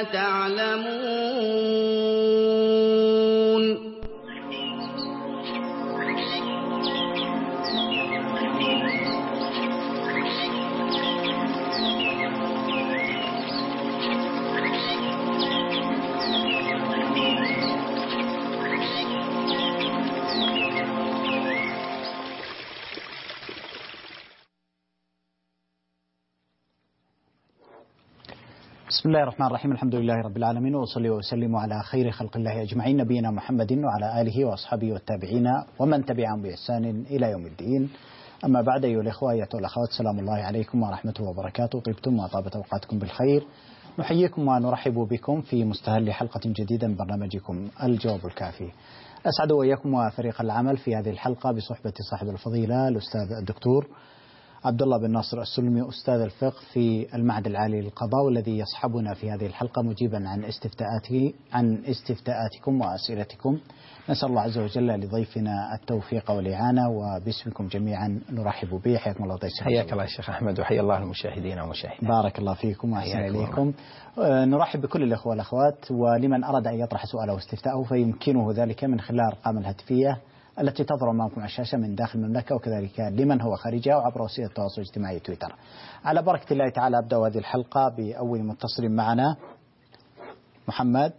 تعلمون. بسم الله الرحمن الرحيم. الحمد لله رب العالمين، وأصلي وأسلم على خير خلق الله أجمعين، نبينا محمد وعلى آله وأصحابه والتابعين ومن تبعهم بإحسان إلى يوم الدين. أما بعد، أيها الإخوة أيها الأخوات، السلام الله عليكم ورحمته وبركاته. طبتم وطابت أوقاتكم بالخير. نحييكم ونرحب بكم في مستهل حلقة جديدة من برنامجكم الجواب الكافي. أسعد وإياكم وفريق العمل في هذه الحلقة بصحبة صاحب الفضيلة الأستاذ الدكتور عبد الله بن ناصر السلمي، أستاذ الفقه في المعهد العالي للقضاء، والذي يصحبنا في هذه الحلقة مجيبا عن استفتاءاتكم وأسئلتكم. نسأل الله عز وجل لضيفنا التوفيق والإعانة، وباسمكم جميعا نرحب به. حياكم الله ضيف. حياك الله شيخ أحمد، وحيا الله المشاهدين والمشاهدات. بارك الله فيكم وأحسن إليكم. نرحب بكل الأخوة والأخوات، ولمن أراد أن يطرح سؤاله واستفتاءه فيمكنه ذلك من خلال الأرقام الهاتفية التي تظهر أمامكم على الشاشة من داخل المملكة، وكذلك لمن هو خارجها، وعبر وسيلة التواصل الاجتماعي تويتر. على بركة الله تعالى أبدأ هذه الحلقة بأول متصل معنا، محمد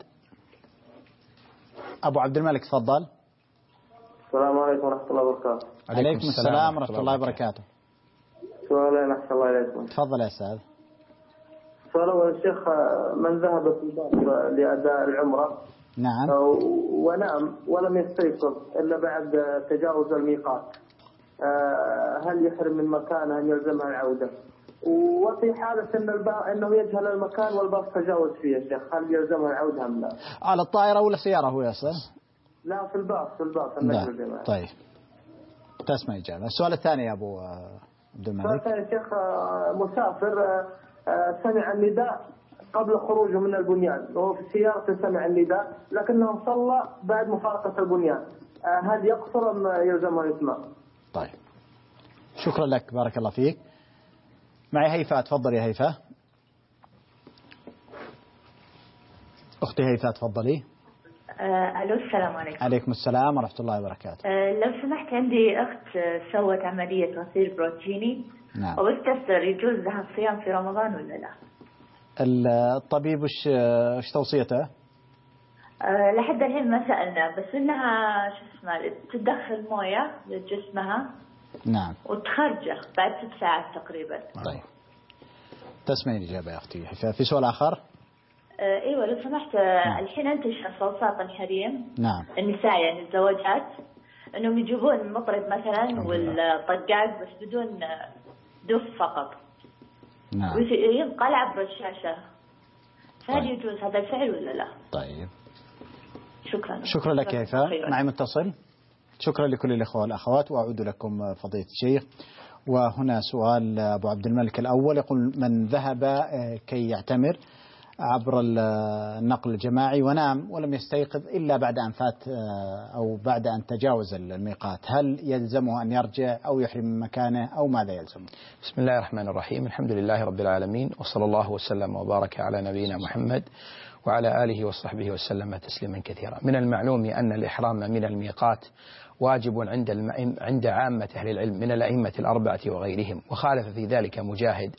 أبو عبد الملك، تفضل. السلام عليكم ورحمة الله وبركاته. عليكم السلام ورحمة الله وبركاته. سؤالين أحسن الله إليكم. تفضل يا أستاذ. سؤال أول الشيخ، من ذهب في الباب لأداء العمرة نعم ونام ولم يستيقظ إلا بعد تجاوز الميقات، هل يحرم من مكانه أن يلزمها العودة؟ وفي حالة أنه يجهل المكان والباص تجاوز فيه يا شيخ، هل يلزمها العودة أم لا؟ على الطائرة ولا سيارة هو يا أستاذ؟ لا، في الباص لا. طيب تسمع إجابة. السؤال الثاني يا أبو عبد الملك. السؤال الثاني يا شيخ، مسافر سمع النداء قبل خروجه من البنيان، وهو في سيارته سمع النداء لكنه صلى بعد مفارقة البنيان، هل يقصر أم يلزمه الإتمام؟ طيب شكرا لك، بارك الله فيك. معي هيفاء، تفضل يا هيفاء. أختي هيفاء تفضلي. ألو، السلام عليكم. عليكم السلام ورحمة الله وبركاته. لو سمحت، عندي أخت سوت عملية غسيل بروتيني. نعم. وبستفسر يجوز لها الصيام في رمضان ولا لا؟ الطبيب وش توصيته؟ لحد الحين ما سألنا، بس إنها تدخل موية لجسمها. نعم. وتخرجه بعد 6 ساعات تقريبا. طيب تسمعين الإجابة يا أختي. في سؤال آخر؟ ايوه لو سمحت. نعم. الحين انتشر صوصات الحريم. نعم. النساء يعني الزواجات انهم يجيبون المطرب مثلا والطقاق بس بدون دف فقط. نعم. وينقل عبر الشاشة، فهل يجوز هذا الفعل ولا لا؟ طيب شكرا لك يا هيفاء. معي متصل. شكرا لكل الأخوة والأخوات، وأعود لكم فضيلة الشيخ. وهنا سؤال أبو عبد الملك الأول، يقول: من ذهب كي يعتمر عبر النقل الجماعي ونام ولم يستيقظ إلا بعد أن فات أو بعد أن تجاوز الميقات، هل يلزمه أن يرجع أو يحرم من مكانه أو ماذا يلزمه؟ بسم الله الرحمن الرحيم. الحمد لله رب العالمين، وصلى الله وسلم وبارك على نبينا محمد وعلى آله وصحبه وسلم تسليما كثيرا. من المعلوم أن الإحرام من الميقات واجب عند عامة أهل العلم من الأئمة الأربعة وغيرهم، وخالف في ذلك مجاهد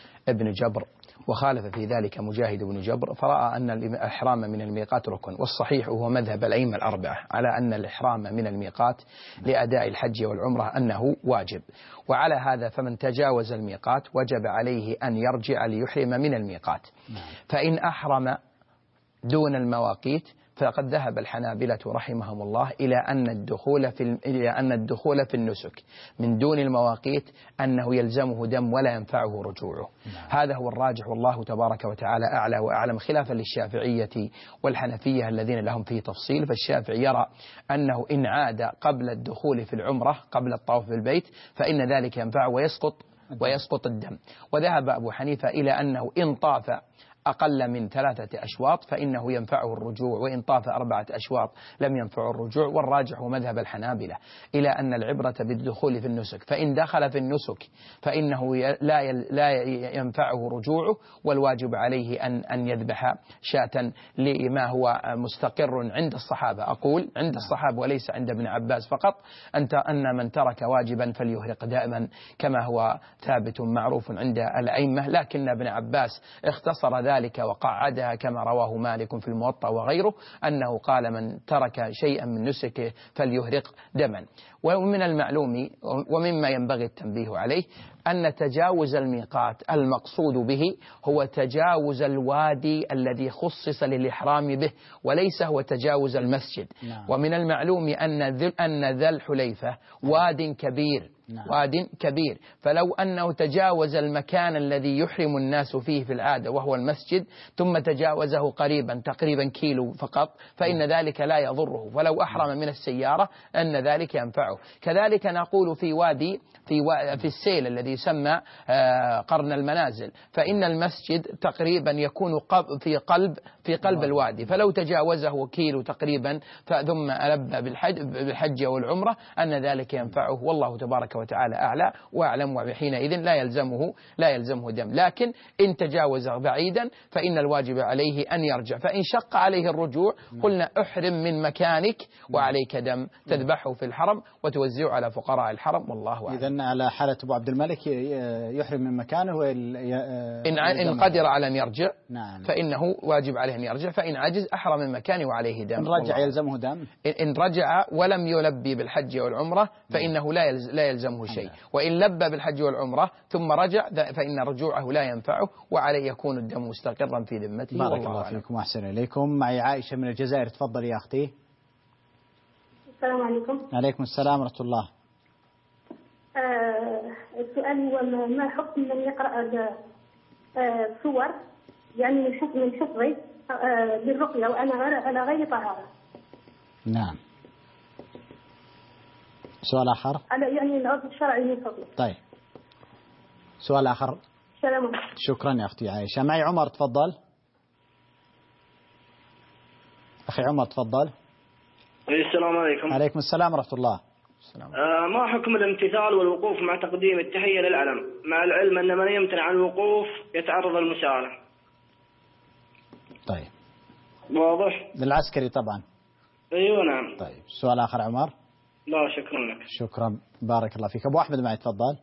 بن جبر فرأى أن الإحرام من الميقات ركن، والصحيح هو مذهب الأئمة الأربعة على أن الإحرام من الميقات لأداء الحج والعمرة أنه واجب. وعلى هذا فمن تجاوز الميقات وجب عليه أن يرجع ليحرم من الميقات. فإن أحرم دون المواقيت فقد ذهب الحنابلة رحمهم الله إلى أن الدخول في النسك من دون المواقيت أنه يلزمه دم ولا ينفعه رجوعه. هذا هو الراجح، والله تبارك وتعالى أعلى وأعلم، خلافا للشافعية والحنفية الذين لهم فيه تفصيل. فالشافعي يرى أنه إن عاد قبل الدخول في العمرة قبل الطواف بالبيت فإن ذلك ينفع ويسقط الدم. وذهب أبو حنيفة إلى أنه إن طاف أقل من 3 أشواط فإنه ينفعه الرجوع، وإن طاف 4 أشواط لم ينفعه الرجوع. والراجح مذهب الحنابلة إلى أن العبرة بالدخول في النسك، فإن دخل في النسك فإنه لا ينفعه رجوعه، والواجب عليه أن يذبح شاة لما هو مستقر عند الصحابة. أقول عند الصحابة وليس عند ابن عباس فقط، أن من ترك واجبا فليهرق دائما، كما هو ثابت معروف عند الأئمة، لكن ابن عباس اختصر ذلك وقعدها كما رواه مالك في الموطأ وغيره، أنه قال من ترك شيئا من نسكه فليهرق دما. ومن المعلوم ومما ينبغي التنبيه عليه أن تجاوز الميقات المقصود به هو تجاوز الوادي الذي خصص للإحرام به، وليس هو تجاوز المسجد. ومن المعلوم أن ذا الحليفة واد كبير، واد كبير، فلو أنه تجاوز المكان الذي يحرم الناس فيه في العادة وهو المسجد ثم تجاوزه تقريبا كيلو فقط، فإن ذلك لا يضره، فلو أحرم من السيارة أن ذلك ينفعه. كذلك نقول في وادي في السيل الذي يسمى قرن المنازل، فإن المسجد تقريبا يكون في قلب الوادي، فلو تجاوزه كيلو تقريبا ثم ألبى بالحج والعمرة أن ذلك ينفعه، والله تبارك وتعالى أعلى وأعلم. وحينئذ لا يلزمه دم، لكن إن تجاوز بعيدا فإن الواجب عليه أن يرجع. فإن شق عليه الرجوع قلنا احرم من مكانك وعليك دم، تذبحه في الحرم وتوزعه على فقراء الحرم، والله أعلم. إذن على حالة أبو عبد الملك يحرم من مكانه إن قدر على أن يرجع فإنه واجب عليه أن يرجع، فإن عجز أحرم من مكانه وعليه دم. إن رجع يلزمه دم؟ إن رجع ولم يلبي بالحج والعمرة فإنه لا يلزمه شيء، وإن لبى بالحج والعمرة ثم رجع فإن رجوعه لا ينفعه وعليه يكون الدم مستقرا في ذمته. بارك الله فيكم وأحسن إليكم. معي عائشة من الجزائر، تفضل يا أختي. السلام عليكم. عليكم السلام ورحمة الله. السؤال هو ما حكم من يقرأ صور يعني من حفظي للرقية وأنا على غير طهارة؟ نعم. سؤال آخر؟ على يعني العرض الشرعي من فضله. طيب، سؤال آخر. السلام عليكم. شكرا يا أختي عائشة. معي عمر، تفضل. أخي عمر تفضل. السلام عليكم. عليكم السلام ورحمة الله. ما حكم الامتثال والوقوف مع تقديم التحية للعلم، مع العلم أن من يمتنع عن الوقوف يتعرض للمساءلة؟ طيب، واضح؟ للعسكري طبعا. أيوة نعم. طيب، سؤال آخر عمر؟ لا شكرا لك. شكرا، بارك الله فيك. أبو أحمد معي، تفضل.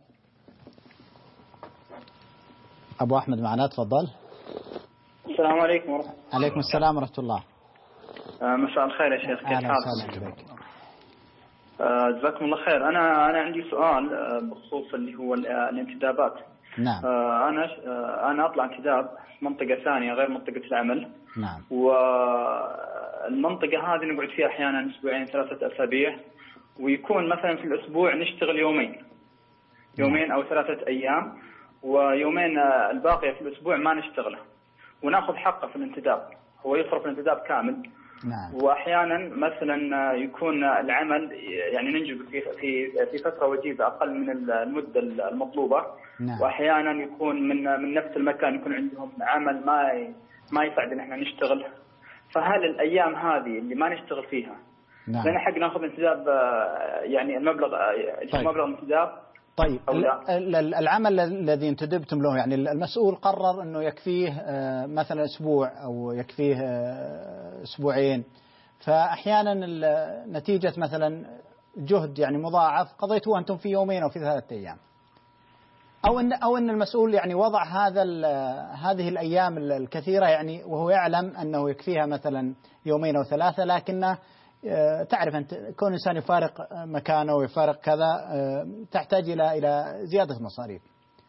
أبو أحمد معنا، تفضل. السلام عليكم ورحمة الله. عليكم السلام ورحمة الله. مساء الخير يا شيخ، كيف حالك؟ جزاكم الله خير. أنا عندي سؤال بخصوص اللي هو الانتدابات. نعم. أنا أطلع انتداب منطقة ثانية غير منطقة العمل. نعم. والمنطقة هذه نقعد فيها أحيانا أسبوعين 3 أسابيع، ويكون مثلا في الأسبوع نشتغل يومين أو 3 أيام، ويومين الباقية في الأسبوع ما نشتغله وناخذ حقه في الانتداب، هو يصرف الانتداب كامل. نعم. واحيانا مثلا يكون العمل يعني ننجز في فتره وجيزه اقل من المده المطلوبه. نعم. واحيانا يكون من نفس المكان يكون عندهم عمل ما يساعد ان احنا نشتغل. فهل الايام هذه اللي ما نشتغل فيها لنا حق ناخذ انتداب، يعني المبلغ مبلغ الانتداب؟ طيب، العمل الذي انتدبتم له يعني المسؤول قرر أنه يكفيه مثلا أسبوع أو يكفيه أسبوعين، فأحيانا نتيجة مثلا جهد يعني مضاعف قضيتوه أنتم في يومين أو في 3 أيام، أو أن المسؤول يعني وضع هذه الأيام الكثيرة يعني وهو يعلم أنه يكفيها مثلا 2 أو 3، لكنه تعرف أنت كون إنسان يفارق مكانه ويفارق كذا تحتاج إلى زيادة مصاريف.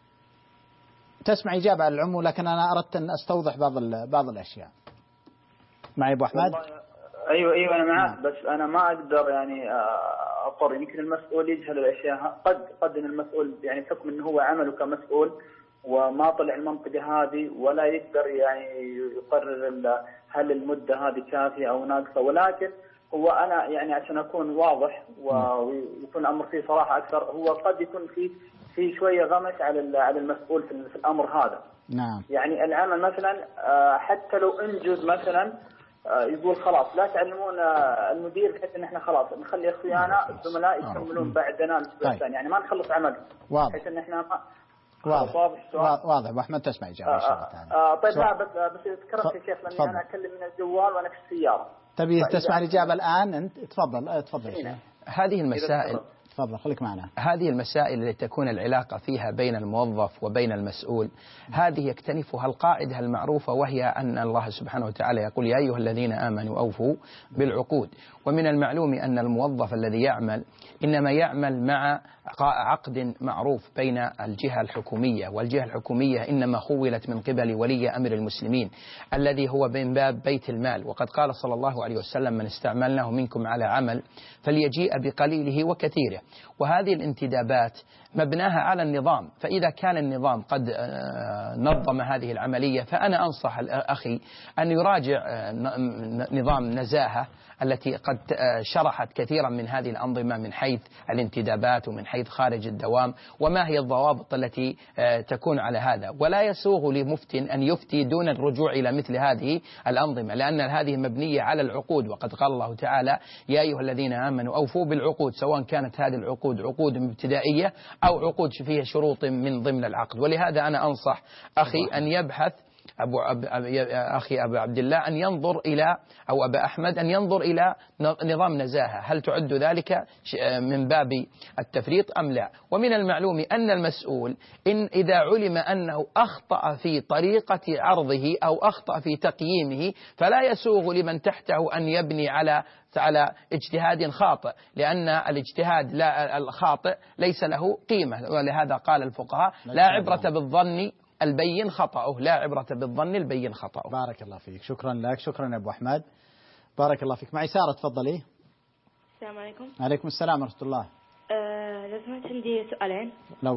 تسمع إجابة على العموم، لكن أنا أردت أن أستوضح بعض الأشياء. معي أبو أحمد؟ أيوة أنا معك. بس أنا ما أقدر يعني أقر، يمكن المسؤول يجهل الأشياء. قد إن المسؤول يعني بحكم إنه هو عمله كمسؤول وما طلع المنطقة هذه ولا يقدر يعني يقرر هل المدة هذه كافية أو ناقصة، ولكن هو أنا يعني عشان أكون واضح ويكون الأمر فيه صراحة أكثر، هو قد يكون في شويه غمش على المسؤول في الامر هذا. نعم. يعني العمل مثلا حتى لو انجز مثلا يقول خلاص لا تعلمون المدير بحيث ان احنا خلاص نخلي اخويانا الزملاء يكملون بعدنا الاسبوع الثاني، يعني ما نخلص عمل بحيث ان احنا واضح. ابو احمد تسمع اجابه ان شاء الله تعالى. طيب لا بس تذكرت يا شيخ لاني انا اتكلم من الجوال وانا في السياره. تبي تسمع الاجابه الان انت؟ تفضل. هذه المسائل تفضل خليك معنا. هذه المسائل التي تكون العلاقة فيها بين الموظف وبين المسؤول، هذه يكتنفها القاعدة المعروفة، وهي أن الله سبحانه وتعالى يقول يا أيها الذين آمنوا أوفوا بالعقود. ومن المعلوم أن الموظف الذي يعمل إنما يعمل مع عقد معروف بين الجهة الحكومية، والجهة الحكومية إنما خولت من قبل ولي أمر المسلمين الذي هو من باب بيت المال. وقد قال صلى الله عليه وسلم من استعملناه منكم على عمل فليجيء بقليله وكثيره. وهذه الانتدابات مبناها على النظام، فإذا كان النظام قد نظم هذه العملية فأنا أنصح أخي أن يراجع نظام نزاهة التي قد شرحت كثيرا من هذه الأنظمة من حيث الانتدابات ومن حيث خارج الدوام، وما هي الضوابط التي تكون على هذا. ولا يسوغ لمفت أن يفتي دون الرجوع إلى مثل هذه الأنظمة، لأن هذه مبنية على العقود، وقد قال الله تعالى يا أيها الذين آمنوا أوفوا بالعقود، سواء كانت هذه العقود عقود ابتدائية أو عقود فيها شروط من ضمن العقد. ولهذا أنا أنصح أخي أن يبحث أخي أبو عبد الله أن ينظر إلى أو أبا أحمد أن ينظر إلى نظام نزاهة، هل تعد ذلك من باب التفريط أم لا. ومن المعلوم أن المسؤول إذا علم أنه أخطأ في طريقة عرضه أو أخطأ في تقييمه فلا يسوغ لمن تحته أن يبني على اجتهاد خاطئ، لأن الاجتهاد الخاطئ ليس له قيمة. ولهذا قال الفقهاء لا عبرة بالظن البين خطأه، لا عبرة بالظن البين خطأه. بارك الله فيك، شكرا لك، شكرا يا أبو أحمد، بارك الله فيك. معي سارة، تفضلي. السلام عليكم. عليكم السلام ورحمة الله. لو سمحت عندي سؤالين.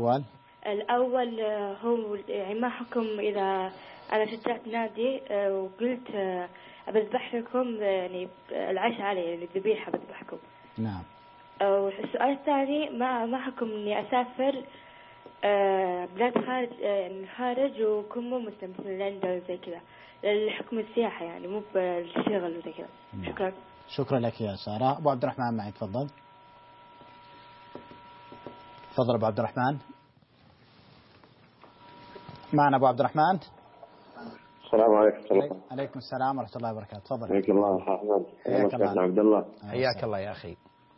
الأول هو يعني ما حكم إذا أنا شجعت نادي وقلت أذبح لكم يعني العشاء علي، يعني الذبيحة بذبحكم. نعم. والسؤال الثاني ما حكم إني أسافر بلاد خارج يعني خارج وكون مو مسلم مثل لندن زي كذا، الحكم السياحة يعني مو بالشغل وزي كذا. شكرا. شكرا لك يا سارة. أبو عبد الرحمن معي، تفضل. تفضل أبو عبد الرحمن. معنا أبو عبد الرحمن. السلام عليكم. عليكم السلام ورحمة الله وبركاته. تفضل. حياك الله حمد. حياك الله عبد الله. حياك الله يا أخي.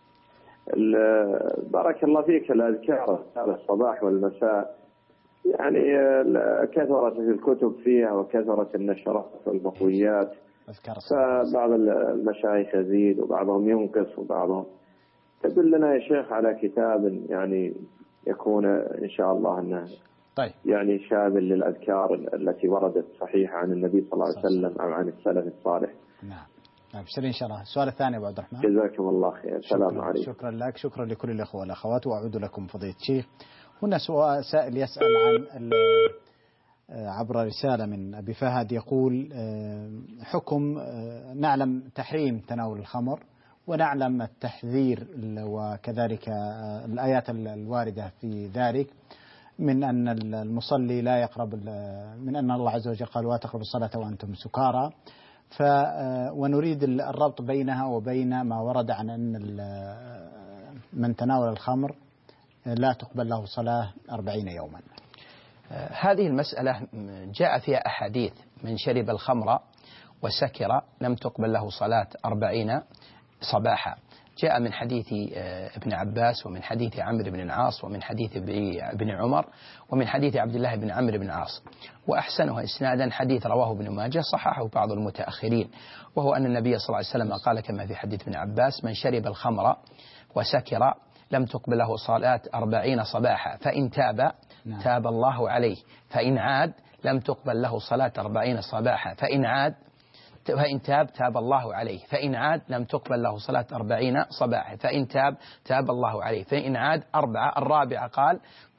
بارك الله فيك. الأذكار الصباح والمساء يعني كثرت في الكتب فيها وكثرت النشرات والمقويات، فبعض المشايخ يزيد وبعضهم ينقص وبعضهم. تدلنا يا شيخ على كتاب يعني يكون إن شاء الله أنه طيب يعني شامل للأذكار التي وردت صحيحة عن النبي صلى الله عليه وسلم أو عن السلف الصالح. نعم. أبشر إن شاء الله. السؤال الثاني أبو عبد الرحمن. جزاكم الله خير. السلام عليكم. شكرا لك، شكرا لكل الأخوة والأخوات، وأعود لكم فضيلة الشيخ. هنا سائل يسأل عن عبر رسالة من أبي فهد، يقول حكم نعلم تحريم تناول الخمر ونعلم التحذير وكذلك الآيات الواردة في ذلك من أن المصلي لا يقرب، من أن الله عز وجل قال ولا تقربوا الصلاة وأنتم سكارى، ونريد الربط بينها وبين ما ورد عن أن من تناول الخمر لا تقبل له صلاة 40 يوما. هذه المسألة جاء فيها أحاديث: من شرب الخمر وسكر لم تقبل له صلاة 40 صباحا. جاء من حديث ابن عباس ومن حديث عمرو بن العاص ومن حديث ابن عمر ومن حديث عبد الله بن عمرو بن العاص. وأحسنها إسنادا حديث رواه ابن ماجه صححه بعض المتأخرين، وهو أن النبي صلى الله عليه وسلم قال كما في حديث ابن عباس: من شرب الخمر وسكر لم تقبل له صلاة 40 صباحا، فإن تاب تاب الله عليه، فإن عاد لم تقبل له صلاة 40 صباحا، فإن تاب تاب الله عليه، فإن عاد لم تقبل له صلاة 40 صباحا، فإن تاب تاب الله عليه، فإن عاد 4. الرابعة قال: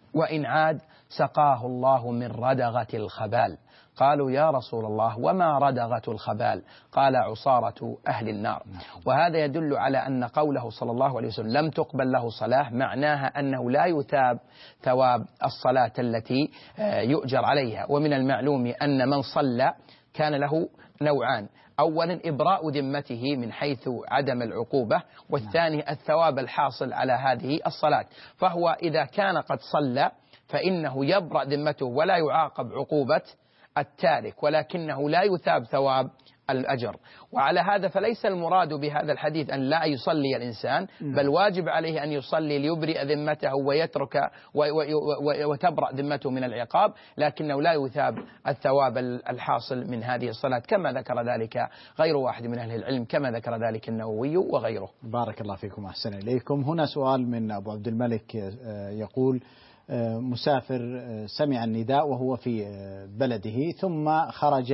وإن عاد سقاه الله من ردغة الخبال. قالوا يا رسول الله وما ردغة الخبال؟ قال عصارة أهل النار. وهذا يدل على أن قوله صلى الله عليه وسلم لم تقبل له صلاة معناها أنه لا يثاب ثواب الصلاة التي يؤجر عليها. ومن المعلوم أن من صلى كان له نوعان: أولا إبراء ذمته من حيث عدم العقوبة، والثاني الثواب الحاصل على هذه الصلاة. فهو إذا كان قد صلى فإنه يبرأ ذمته ولا يعاقب عقوبة التارك، ولكنه لا يثاب ثواب الأجر. وعلى هذا فليس المراد بهذا الحديث أن لا يصلي الإنسان، بل واجب عليه أن يصلي ليبرئ ذمته ويترك وتبرأ ذمته من العقاب، لكنه لا يثاب الثواب الحاصل من هذه الصلاة، كما ذكر ذلك غير واحد من أهل العلم، كما ذكر ذلك النووي وغيره. بارك الله فيكم، أحسن إليكم. هنا سؤال من أبو عبد الملك يقول: مسافر سمع النداء وهو في بلده ثم خرج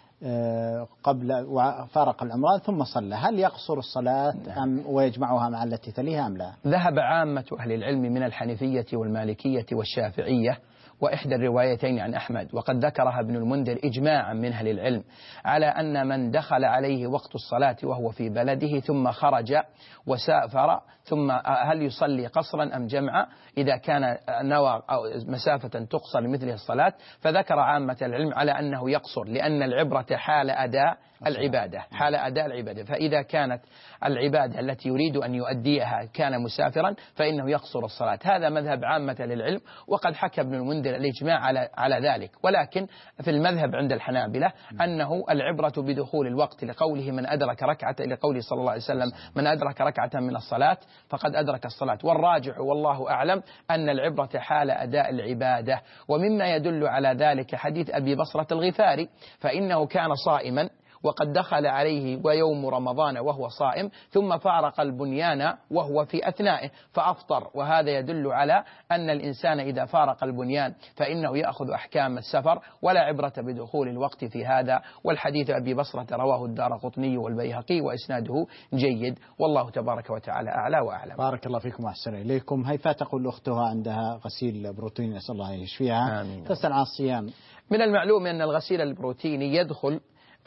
قبل وفارق العمران ثم صلى، هل يقصر الصلاة أم ويجمعها مع التي تليها أم لا؟ ذهب عامة أهل العلم من الحنفية والمالكية والشافعية وإحدى الروايتين عن أحمد، وقد ذكرها ابن المنذر إجماعا من أهل العلم على أن من دخل عليه وقت الصلاة وهو في بلده ثم خرج وسافر ثم هل يصلي قصرا أم جمعا إذا كان نوى مسافة تقصر لمثله الصلاة. فذكر عامة العلم على أنه يقصر، لأن العبرة حال أداء العبادة، حال أداء العبادة. فإذا كانت العبادة التي يريد أن يؤديها كان مسافرا فإنه يقصر الصلاة. هذا مذهب عامة للعلم، وقد حكى ابن المنذر الإجماع على ذلك. ولكن في المذهب عند الحنابلة أنه العبرة بدخول الوقت، لقوله من أدرك ركعة، لقوله صلى الله عليه وسلم من أدرك ركعة من الصلاة فقد أدرك الصلاة. والراجح والله أعلم أن العبرة حال أداء العبادة. ومما يدل على ذلك حديث أبي بصرة الغفاري، فإنه كان صائما وقد دخل عليه ويوم رمضان وهو صائم ثم فارق البنيان وهو في أثنائه فأفطر. وهذا يدل على أن الإنسان إذا فارق البنيان فإنه يأخذ أحكام السفر، ولا عبرة بدخول الوقت في هذا. والحديث أبي بصرة رواه الدارقطني والبيهقي وإسناده جيد، والله تبارك وتعالى أعلى وأعلم. بارك الله فيكم وأحسن إليكم. هيفاء تقول أختها عندها غسيل بروتيني، نسأل الله أن يشفيها، تسأل عن الصيام. من المعلوم أن الغسيل البروتيني يدخل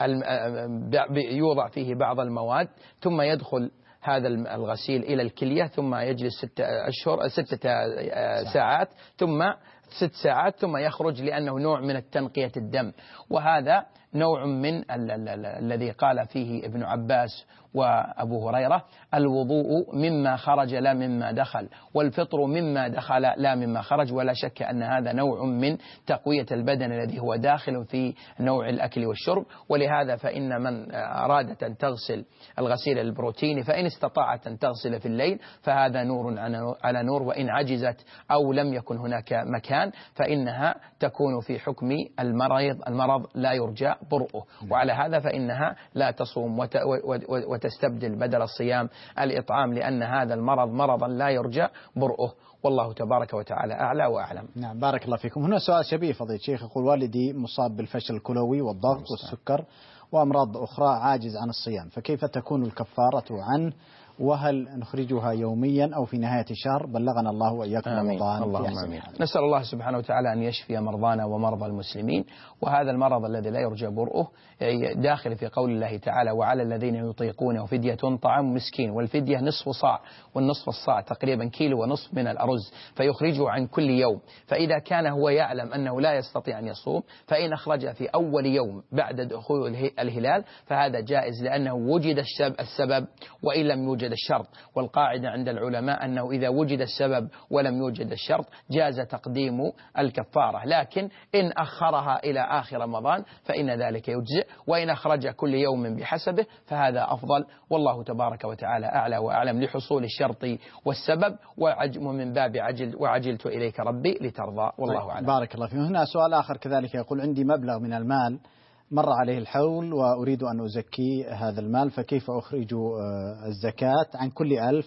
يوضع فيه بعض المواد ثم يدخل هذا الغسيل إلى الكلية ثم يجلس 6 ساعات ثم 6 ساعات ثم يخرج، لأنه نوع من التنقية الدم. وهذا نوع من الذي قال فيه ابن عباس وأبو هريرة: الوضوء مما خرج لا مما دخل، والفطر مما دخل لا مما خرج. ولا شك أن هذا نوع من تقوية البدن الذي هو داخل في نوع الأكل والشرب. ولهذا فإن من أرادت أن تغسل الغسيل البروتيني فإن استطاعت أن تغسل في الليل فهذا نور على نور، وإن عجزت أو لم يكن هناك مكان فإنها تكون في حكم المرض لا يرجى برؤه. وعلى هذا فإنها لا تصوم وتستبدل بدل الصيام الإطعام، لأن هذا المرض مرضا لا يرجى برؤه، والله تبارك وتعالى أعلى وأعلم. نعم، بارك الله فيكم. هنا سؤال شبيه فضيلة الشيخ، يقول: والدي مصاب بالفشل الكلوي والضغط والسكر وأمراض أخرى، عاجز عن الصيام، فكيف تكون الكفارة عنه؟ وهل نخرجها يوميا أو في نهاية الشهر؟ بلغنا الله وإياكم رمضان. اللهم آمين. نسأل الله سبحانه وتعالى أن يشفي مرضانا ومرضى المسلمين. وهذا المرض الذي لا يرجى برؤه داخل في قول الله تعالى: وعلى الذين يطيقونه فدية طعام مسكين، والفدية نصف صاع، والنصف الصاع تقريبا 1.5 كيلو من الأرز، فيخرجه عن كل يوم. فإذا كان هو يعلم أنه لا يستطيع أن يصوم فإن أخرج في أول يوم بعد دخول الهلال فهذا جائز، لأنه وجد السبب وإن لم يوجد الشرط. والقاعدة عند العلماء أنه إذا وجد السبب ولم يوجد الشرط جاز تقديم الكفارة، لكن إن أخرها إلى آخر رمضان فإن ذلك يجزئ، وإن أخرج كل يوم بحسبه فهذا أفضل، والله تبارك وتعالى أعلى وأعلم، لحصول الشرط والسبب، ومن باب وعجلت إليك ربي لترضى، والله أعلم. بارك الله فيك. هنا سؤال آخر كذلك، يقول: عندي مبلغ من المال مر عليه الحول وأريد أن أزكي هذا المال، فكيف أخرج الزكاة عن كل 1000؟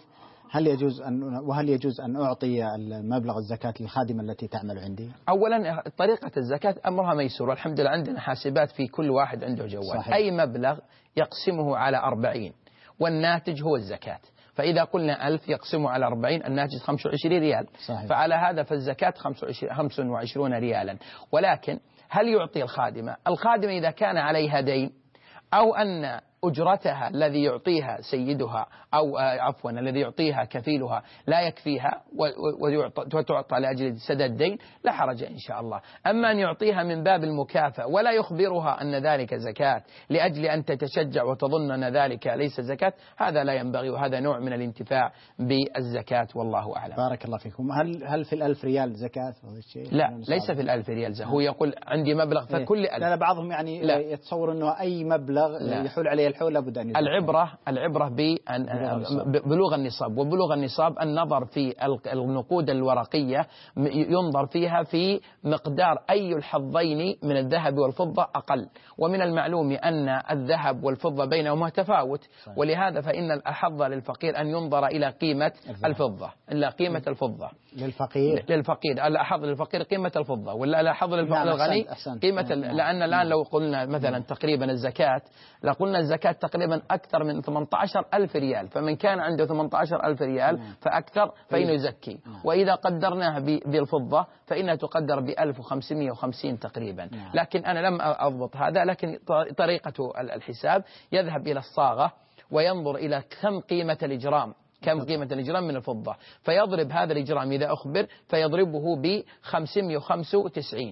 وهل يجوز أن أعطي المبلغ الزكاة للخادمة التي تعمل عندي؟ أولا طريقة الزكاة أمرها ميسور، والحمد لله عندنا حاسبات في كل واحد عنده جوال. صحيح. أي مبلغ يقسمه على 40 والناتج هو الزكاة، فإذا قلنا 1000 يقسم على 40 الناتج 25 ريال. صحيح. فعلى هذا فالزكاة 25 ريالا. ولكن هل يعطي الخادمة إذا كان عليها دين أو أن أجرتها الذي يعطيها سيدها أو عفوا الذي يعطيها كفيلها لا يكفيها وتعطى لأجل سداد الدين، لا حرج إن شاء الله. أما أن يعطيها من باب المكافأة ولا يخبرها أن ذلك زكاة لأجل أن تتشجع وتظن أن ذلك ليس زكاة، هذا لا ينبغي، وهذا نوع من الانتفاع بالزكاة والله أعلم. بارك الله فيكم. هل في 1000 ريال زكاة؟ لا، ليس في 1000 ريال زكاة. هو يقول عندي مبلغ فكل 1000. لا بعضهم يعني لا. يتصور أنه أي مبلغ لا. يحول عليه الحول لابد أن العبرة ببلوغ النصاب. وبلوغ النصاب النظر في النقود الورقية ينظر فيها في مقدار أي الحظين من الذهب والفضة أقل، ومن المعلوم أن الذهب والفضة بينهما تفاوت، ولهذا فإن الأحظ للفقير أن ينظر إلى قيمة الفضة، إلا قيمة الفضة للفقير الأحظ للفقير قيمة الفضة، ولا الأحظ للغني قيمة لأن الآن لو قلنا مثلا تقريبا الزكاة، لقلنا الزكاة تقريبا أكثر من 18,000 ريال، فمن كان عنده 18,000 ريال فأكثر فإنه يزكي. وإذا قدرناها بالفضة فإنها تقدر ب1550 تقريبا. لكن أنا لم أضبط هذا، لكن طريقة الحساب يذهب إلى الصاغة وينظر إلى كم قيمة الإجرام من الفضة، فيضرب هذا الإجرام إذا أخبر فيضربه ب595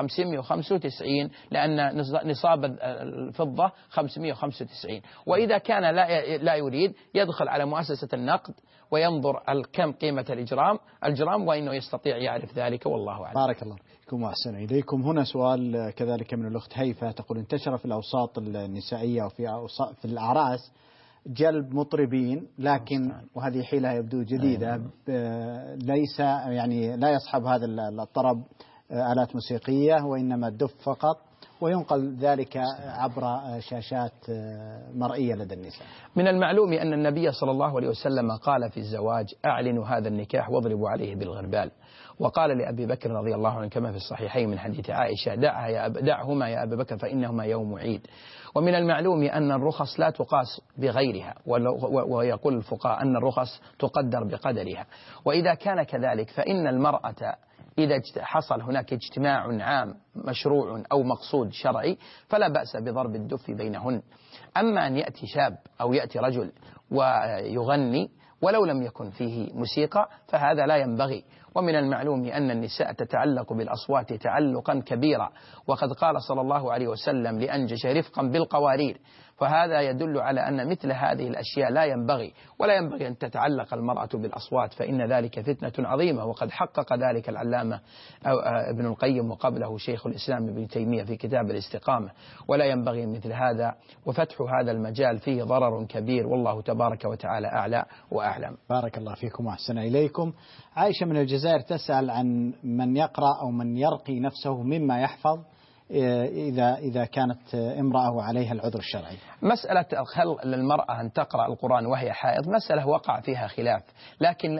لأن نصاب الفضة 595. وإذا كان لا يريد يدخل على مؤسسة النقد وينظر كم قيمة الجرام وإنه يستطيع يعرف ذلك والله أعلم. بارك الله فيكم وأحسن إليكم. هنا سؤال كذلك من الأخت هيفا تقول: انتشر في الأوساط النسائية وفي الأعراس جلب مطربين، لكن وهذه حيلة يبدو جديدة، ليس يعني لا يصحب هذا الطرب آلات موسيقية وإنما الدف فقط، وينقل ذلك عبر شاشات مرئية لدى النساء. من المعلوم أن النبي صلى الله عليه وسلم قال في الزواج: أعلنوا هذا النكاح واضربوا عليه بالغربال. وقال لأبي بكر رضي الله عنه كما في الصحيحين من حديث عائشة: دعهما يا أبا بكر فإنهما يوم عيد. ومن المعلوم أن الرخص لا تقاس بغيرها، ويقول الفقهاء أن الرخص تقدر بقدرها. وإذا كان كذلك فإن المرأة إذا حصل هناك اجتماع عام مشروع أو مقصود شرعي فلا بأس بضرب الدف بينهن. أما أن يأتي شاب أو يأتي رجل ويغني ولو لم يكن فيه موسيقى فهذا لا ينبغي. ومن المعلوم أن النساء تتعلق بالأصوات تعلقا كبيرا، وقد قال صلى الله عليه وسلم: لأنجش رفقا بالقوارير. فهذا يدل على أن مثل هذه الأشياء لا ينبغي، ولا ينبغي أن تتعلق المرأة بالأصوات، فإن ذلك فتنة عظيمة. وقد حقق ذلك العلامة ابن القيم وقبله شيخ الإسلام ابن تيمية في كتاب الاستقامة. ولا ينبغي مثل هذا، وفتح هذا المجال فيه ضرر كبير، والله تبارك وتعالى أعلى وأعلم. بارك الله فيكم وأحسن إليكم. عائشة من الجزائر تسأل عن من يقرأ أو من يرقي نفسه مما يحفظ إذا كانت امرأة عليها العذر الشرعي. مسألة هل للمرأة أن تقرأ القرآن وهي حائض مسألة وقع فيها خلاف، لكن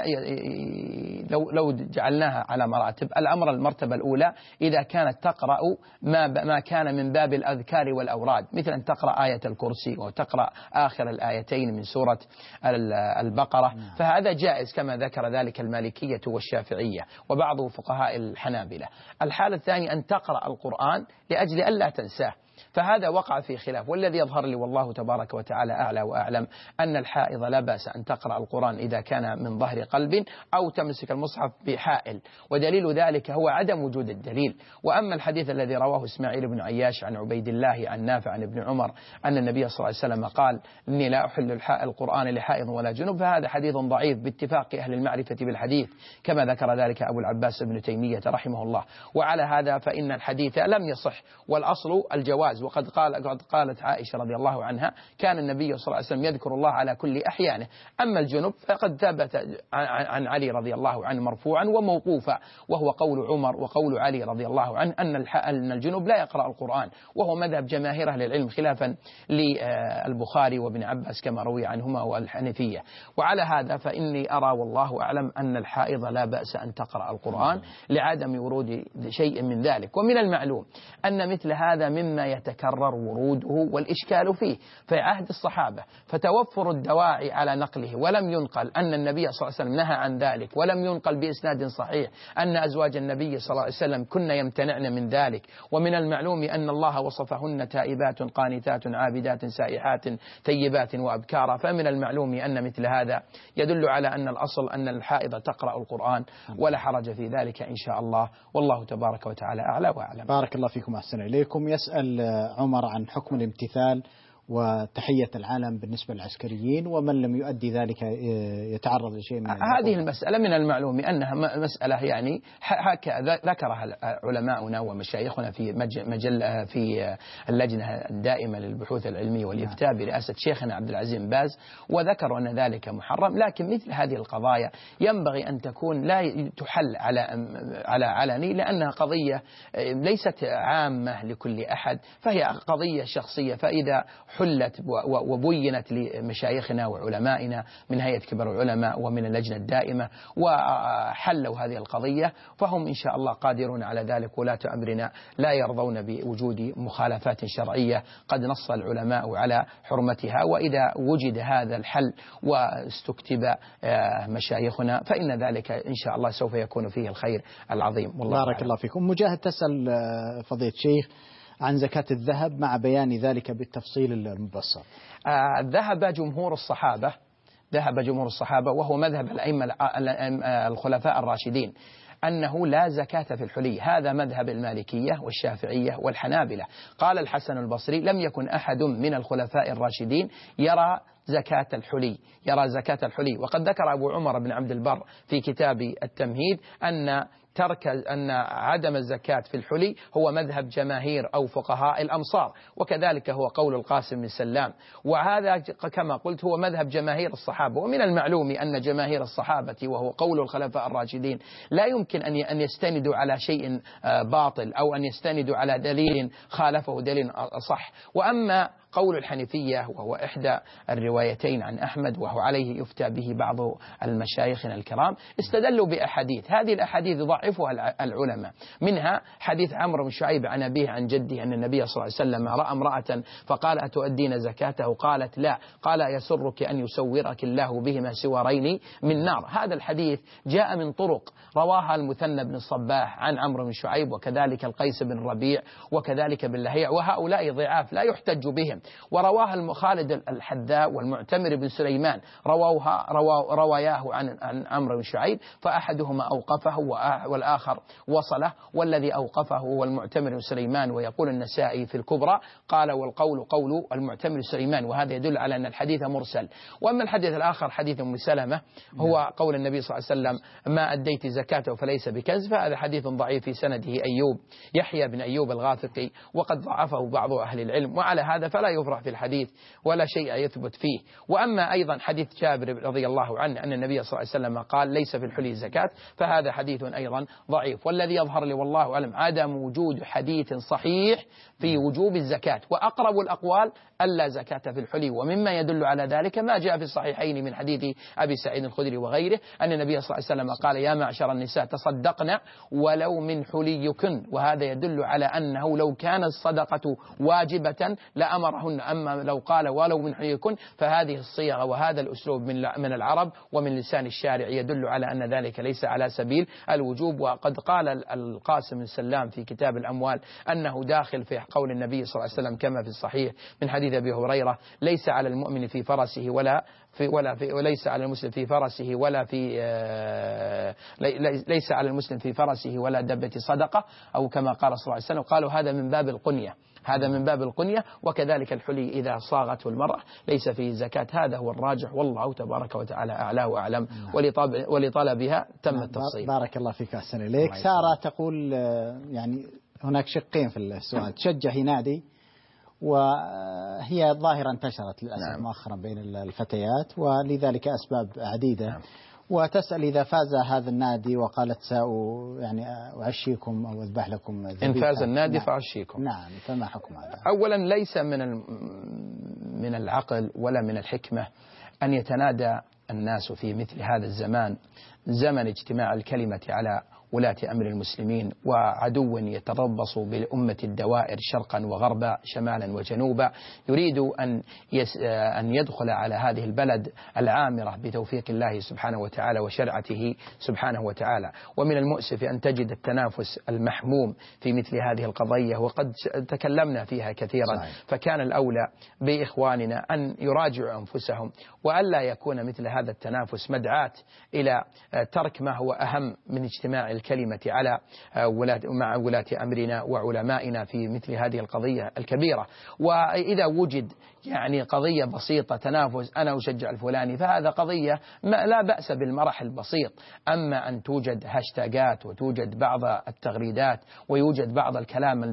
لو جعلناها على مراتب، الأمر المرتبة الأولى إذا كانت تقرأ ما كان من باب الأذكار والأوراد، مثل أن تقرأ آية الكرسي وتقرأ آخر الآيتين من سورة البقرة، فهذا جائز كما ذكر ذلك المالكية والشافعية وبعض فقهاء الحنابلة. الحالة الثانية أن تقرأ القرآن لأجل ألا تنساه، فهذا وقع في خلاف. والذي يظهر لي والله تبارك وتعالى أعلى وأعلم أن الحائض لا بأس أن تقرأ القرآن إذا كان من ظهر قلب أو تمسك المصحف بحائل، ودليل ذلك هو عدم وجود الدليل. وأما الحديث الذي رواه إسماعيل بن عياش عن عبيد الله عن نافع عن ابن عمر أن النبي صلى الله عليه وسلم قال: إني لا أحل القرآن لحائض ولا جنوب، فهذا حديث ضعيف باتفاق أهل المعرفة بالحديث، كما ذكر ذلك أبو العباس ابن تيمية رحمه الله. وعلى هذا فإن الحديث لم يصح، والأصل الجواز. وقد قالت عائشة رضي الله عنها: كان النبي صلى الله عليه وسلم يذكر الله على كل أحيانه. أما الجنب فقد ثبت عن علي رضي الله عنه مرفوعا وموقوفا، وهو قول عمر وقول علي رضي الله عنه أن الجنب لا يقرأ القرآن، وهو مذهب جماهير أهل العلم خلافا للبخاري وابن عباس كما روي عنهما والحنفية. وعلى هذا فإني أرى والله أعلم أن الحائض لا بأس أن تقرأ القرآن لعدم ورود شيء من ذلك. ومن المعلوم أن مثل هذا مما يتكرر وروده والإشكال فيه في عهد الصحابة، فتوفر الدواعي على نقله، ولم ينقل أن النبي صلى الله عليه وسلم نهى عن ذلك، ولم ينقل بإسناد صحيح أن أزواج النبي صلى الله عليه وسلم كن يمتنعن من ذلك. ومن المعلوم أن الله وصفهن تائبات قانتات عابدات سائحات ثيبات وأبكارا، فمن المعلوم أن مثل هذا يدل على أن الأصل أن الحائض تقرأ القرآن ولا حرج في ذلك إن شاء الله، والله تبارك وتعالى أعلى وأعلم. بارك الله فيكم، أحسن إليكم. يسأل عمر عن حكم الامتثال وتحية العلم بالنسبة للعسكريين، ومن لم يؤدي ذلك يتعرض لشيء من هذه المسألة من المعلوم أنها مسألة يعني ذكرها علماؤنا ومشايخنا في اللجنة الدائمة للبحوث العلمية والإفتاء برئاسة شيخنا عبد العزيز بن باز، وذكروا أن ذلك محرم. لكن مثل هذه القضايا ينبغي أن تكون لا تحل على علني، لأنها قضية ليست عامة لكل أحد، فهي قضية شخصية. فإذا حلت وبينت لمشايخنا وعلمائنا من هيئة كبار العلماء ومن اللجنة الدائمة وحلوا هذه القضية، فهم إن شاء الله قادرون على ذلك. ولاة أمرنا لا يرضون بوجود مخالفات شرعية قد نص العلماء على حرمتها، وإذا وجد هذا الحل واستكتب مشايخنا فإن ذلك إن شاء الله سوف يكون فيه الخير العظيم. والله بارك الله فيكم. مجاهد تسأل فضيلة الشيخ عن زكاة الذهب مع بيان ذلك بالتفصيل المبسط. ذهب جمهور الصحابة وهو مذهب الأئمة الخلفاء الراشدين أنه لا زكاة في الحلي، هذا مذهب المالكية والشافعية والحنابلة. قال الحسن البصري: لم يكن أحد من الخلفاء الراشدين يرى زكاة الحلي. وقد ذكر أبو عمر بن عبد البر في كتاب التمهيد أن عدم الزكاة في الحلي هو مذهب جماهير أو فقهاء الأمصار، وكذلك هو قول القاسم بن سلام، وهذا كما قلت هو مذهب جماهير الصحابة. ومن المعلوم أن جماهير الصحابة وهو قول الخلفاء الراشدين لا يمكن أن يستندوا على شيء باطل أو أن يستندوا على دليل خالفه دليل صح. وأما قول الحنفية وهو إحدى الروايتين عن أحمد وهو عليه يفتى به بعض المشايخنا الكرام، استدلوا بأحاديث، هذه الأحاديث ضعفها العلماء، منها حديث عمرو بن شعيب عن أبيه عن جده أن النبي صلى الله عليه وسلم رأى امرأة فقال: أتؤدين زكاته؟ قالت: لا. قال: يسرك أن يسورك الله بهما سوارين من نار. هذا الحديث جاء من طرق رواها المثنى بن الصباح عن عمرو بن شعيب، وكذلك القيس بن ربيع، وكذلك بن لهيع، وهؤلاء ضعاف لا يحتج بهم. ورواها خالد الحذاء والمعتمر بن سليمان رواياه عن عمرو بن شعيب، فأحدهما أوقفه والآخر وصله، والذي أوقفه هو المعتمر بن سليمان. ويقول النسائي في الكبرى قال: والقول قول المعتمر بن سليمان، وهذا يدل على أن الحديث مرسل. وأما الحديث الآخر حديث أم سلمة هو قول النبي صلى الله عليه وسلم: ما أديت زكاته فليس بكنز، فهذا حديث ضعيف في سنده يحيى بن أيوب الغافقي، وقد ضعفه بعض أهل العلم، وعلى هذا فلا يفرح في الحديث ولا شيء يثبت فيه. وأما أيضا حديث جابر رضي الله عنه أن النبي صلى الله عليه وسلم قال: ليس في الحلي زكاة، فهذا حديث أيضا ضعيف. والذي يظهر لي والله أعلم عدم وجود حديث صحيح في وجوب الزكاة، وأقرب الأقوال ألا زكاة في الحلي. ومما يدل على ذلك ما جاء في الصحيحين من حديث أبي سعيد الخدري وغيره أن النبي صلى الله عليه وسلم قال: يا معشر النساء تصدقن ولو من حليكن. وهذا يدل على أنه لو كانت الصدقة واجبة لأمرهن، أما لو قال ولو من حليكن فهذه الصيغة وهذا الأسلوب من العرب ومن لسان الشارع يدل على أن ذلك ليس على سبيل الوجوب. وقد قال القاسم بن سلام في كتاب الأموال أنه داخل في قول النبي صلى الله عليه وسلم كما في الصحيح من حديث أبي هريرة: ليس على المؤمن في فرسه وليس على المسلم في فرسه ليس على المسلم في فرسه ولا دبة صدقة، أو كما قال صلى الله عليه وسلم. قالوا هذا من باب القنية، وكذلك الحلي إذا صاغته المرأة ليس فيه زكاة. هذا هو الراجح، والله تبارك وتعالى أعلى وأعلم، ولطلبها تم التفصيل. بارك الله فيك، أحسن إليك. سارة تقول يعني هناك شقين في السؤال: تشجع نادي، وهي ظاهرة انتشرت للأسف مؤخرا بين الفتيات ولذلك أسباب عديدة، وتسأل إذا فاز هذا النادي وقالت يعني أعشيكم أو أذبح لكم ذبيحة. إن فاز النادي فأعشيكم. نعم، فما حكم هذا؟ أولا ليس من العقل ولا من الحكمة أن يتنادى الناس في مثل هذا الزمان، زمن اجتماع الكلمة على ولاة أمر المسلمين وعدو يتربص بالأمة الدوائر شرقا وغربا شمالا وجنوبا، يريد أن يدخل على هذه البلد العامرة بتوفيق الله سبحانه وتعالى وشرعته سبحانه وتعالى. ومن المؤسف أن تجد التنافس المحموم في مثل هذه القضية، وقد تكلمنا فيها كثيرا. فكان الأولى بإخواننا أن يراجعوا أنفسهم، وألا يكون مثل هذا التنافس مدعاة إلى ترك ما هو أهم من اجتماع الكلمة على مع ولاة أمرنا وعلمائنا في مثل هذه القضية الكبيرة. وإذا وجد يعني قضية بسيطة تنافس أنا أشجع الفلاني، فهذا قضية لا بأس بالمرح البسيط. أما أن توجد هاشتاجات وتوجد بعض التغريدات ويوجد بعض الكلام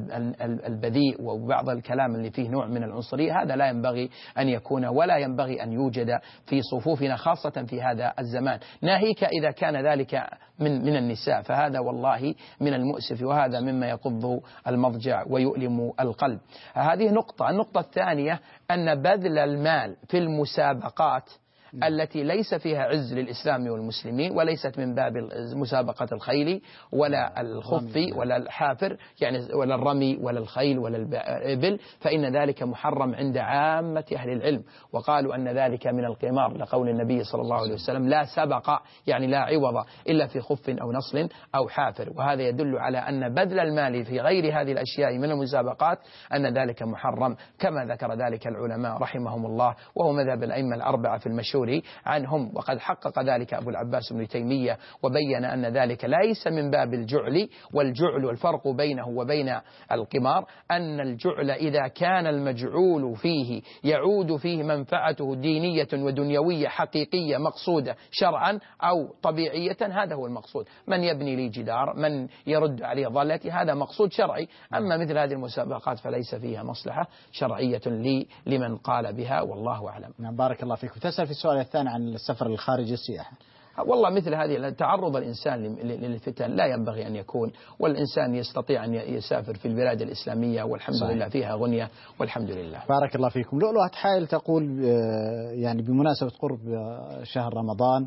البذيء وبعض الكلام اللي فيه نوع من العنصرية، هذا لا ينبغي أن يكون ولا ينبغي أن يوجد في صفوفنا خاصة في هذا الزمان، ناهيك إذا كان ذلك من النساء، فهذا والله من المؤسف، وهذا مما يقض المضجع ويؤلم القلب. هذه نقطة. النقطة الثانية أن بذل المال في المسابقات التي ليس فيها عز للإسلام والمسلمين، وليست من باب مسابقة الخيل ولا الخف ولا الحافر يعني ولا الرمي ولا الخيل ولا الإبل، فإن ذلك محرم عند عامة أهل العلم، وقالوا أن ذلك من القمار، لقول النبي صلى الله عليه وسلم لا سبق يعني لا عوض إلا في خف أو نصل أو حافر. وهذا يدل على أن بذل المال في غير هذه الأشياء من المسابقات أن ذلك محرم، كما ذكر ذلك العلماء رحمهم الله، وهو مذهب الأئمة الأربعة في المشهور عنهم. وقد حقق ذلك أبو العباس بن تيمية وبين أن ذلك ليس من باب الجعل، والجعل والفرق بينه وبين القمار أن الجعل إذا كان المجعول فيه يعود فيه منفعته دينية ودنيوية حقيقية مقصودة شرعا أو طبيعية، هذا هو المقصود. من يبني لي جدار، من يرد علي ظلتي، هذا مقصود شرعي. أما مثل هذه المسابقات فليس فيها مصلحة شرعية لمن قال بها، والله أعلم. بارك الله فيكم. تسأل في السؤال الثاني عن السفر الخارجي السياحة. والله مثل هذه تعرض الإنسان للفتن لا ينبغي أن يكون، والإنسان يستطيع أن يسافر في البلاد الإسلامية والحمد صحيح. لله فيها غنية والحمد لله. بارك الله فيكم. لؤلؤة حائل تقول يعني بمناسبة قرب شهر رمضان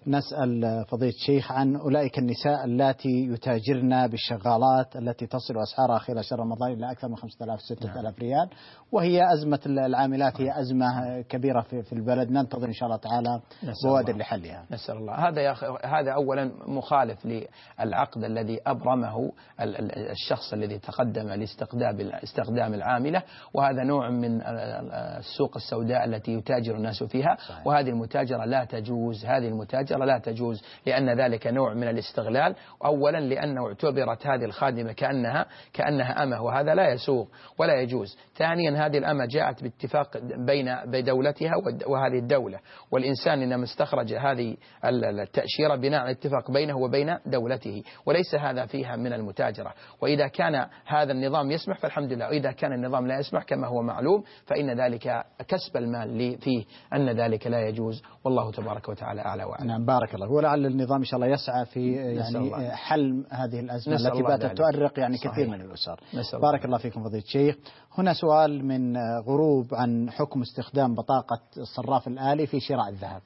نسأل فضيلة الشيخ عن أولئك النساء اللاتي يتاجرن بالشغالات التي تصل أسعارها خلال شهر رمضان إلى أكثر من 5000 6000 ريال، وهي أزمة العاملات هي أزمة كبيرة في البلد، ننتظر إن شاء الله تعالى بوادر لحلها. نسأل الله. هذا أولا مخالف للعقد الذي أبرمه الشخص الذي تقدم لاستخدام العاملة، وهذا نوع من السوق السوداء التي يتاجر الناس فيها صحيح. وهذه المتاجرة لا تجوز، هذه المتاجرة لا تجوز، لأن ذلك نوع من الاستغلال. أولا لأنه اعتبرت هذه الخادمة كأنها أمة، وهذا لا يسوغ ولا يجوز. ثانيا هذه الأمة جاءت باتفاق بين دولتها وهذه الدولة، والإنسان إنما استخرج هذه التأشيرة بناء على اتفاق بينه وبين دولته، وليس هذا فيها من المتاجرة. وإذا كان هذا النظام يسمح فالحمد لله، وإذا كان النظام لا يسمح كما هو معلوم فإن ذلك كسب المال فيه أن ذلك لا يجوز، والله تبارك وتعالى أعلى وأعلم. نعم بارك الله. ولعل النظام إن شاء الله يسعى في يعني حل هذه الأزمة التي باتت تؤرق يعني كثير من الأسر. بارك الله فيكم فضيلة الشيخ. هنا سؤال من غروب عن حكم استخدام بطاقة الصراف الآلي في شراء الذهب.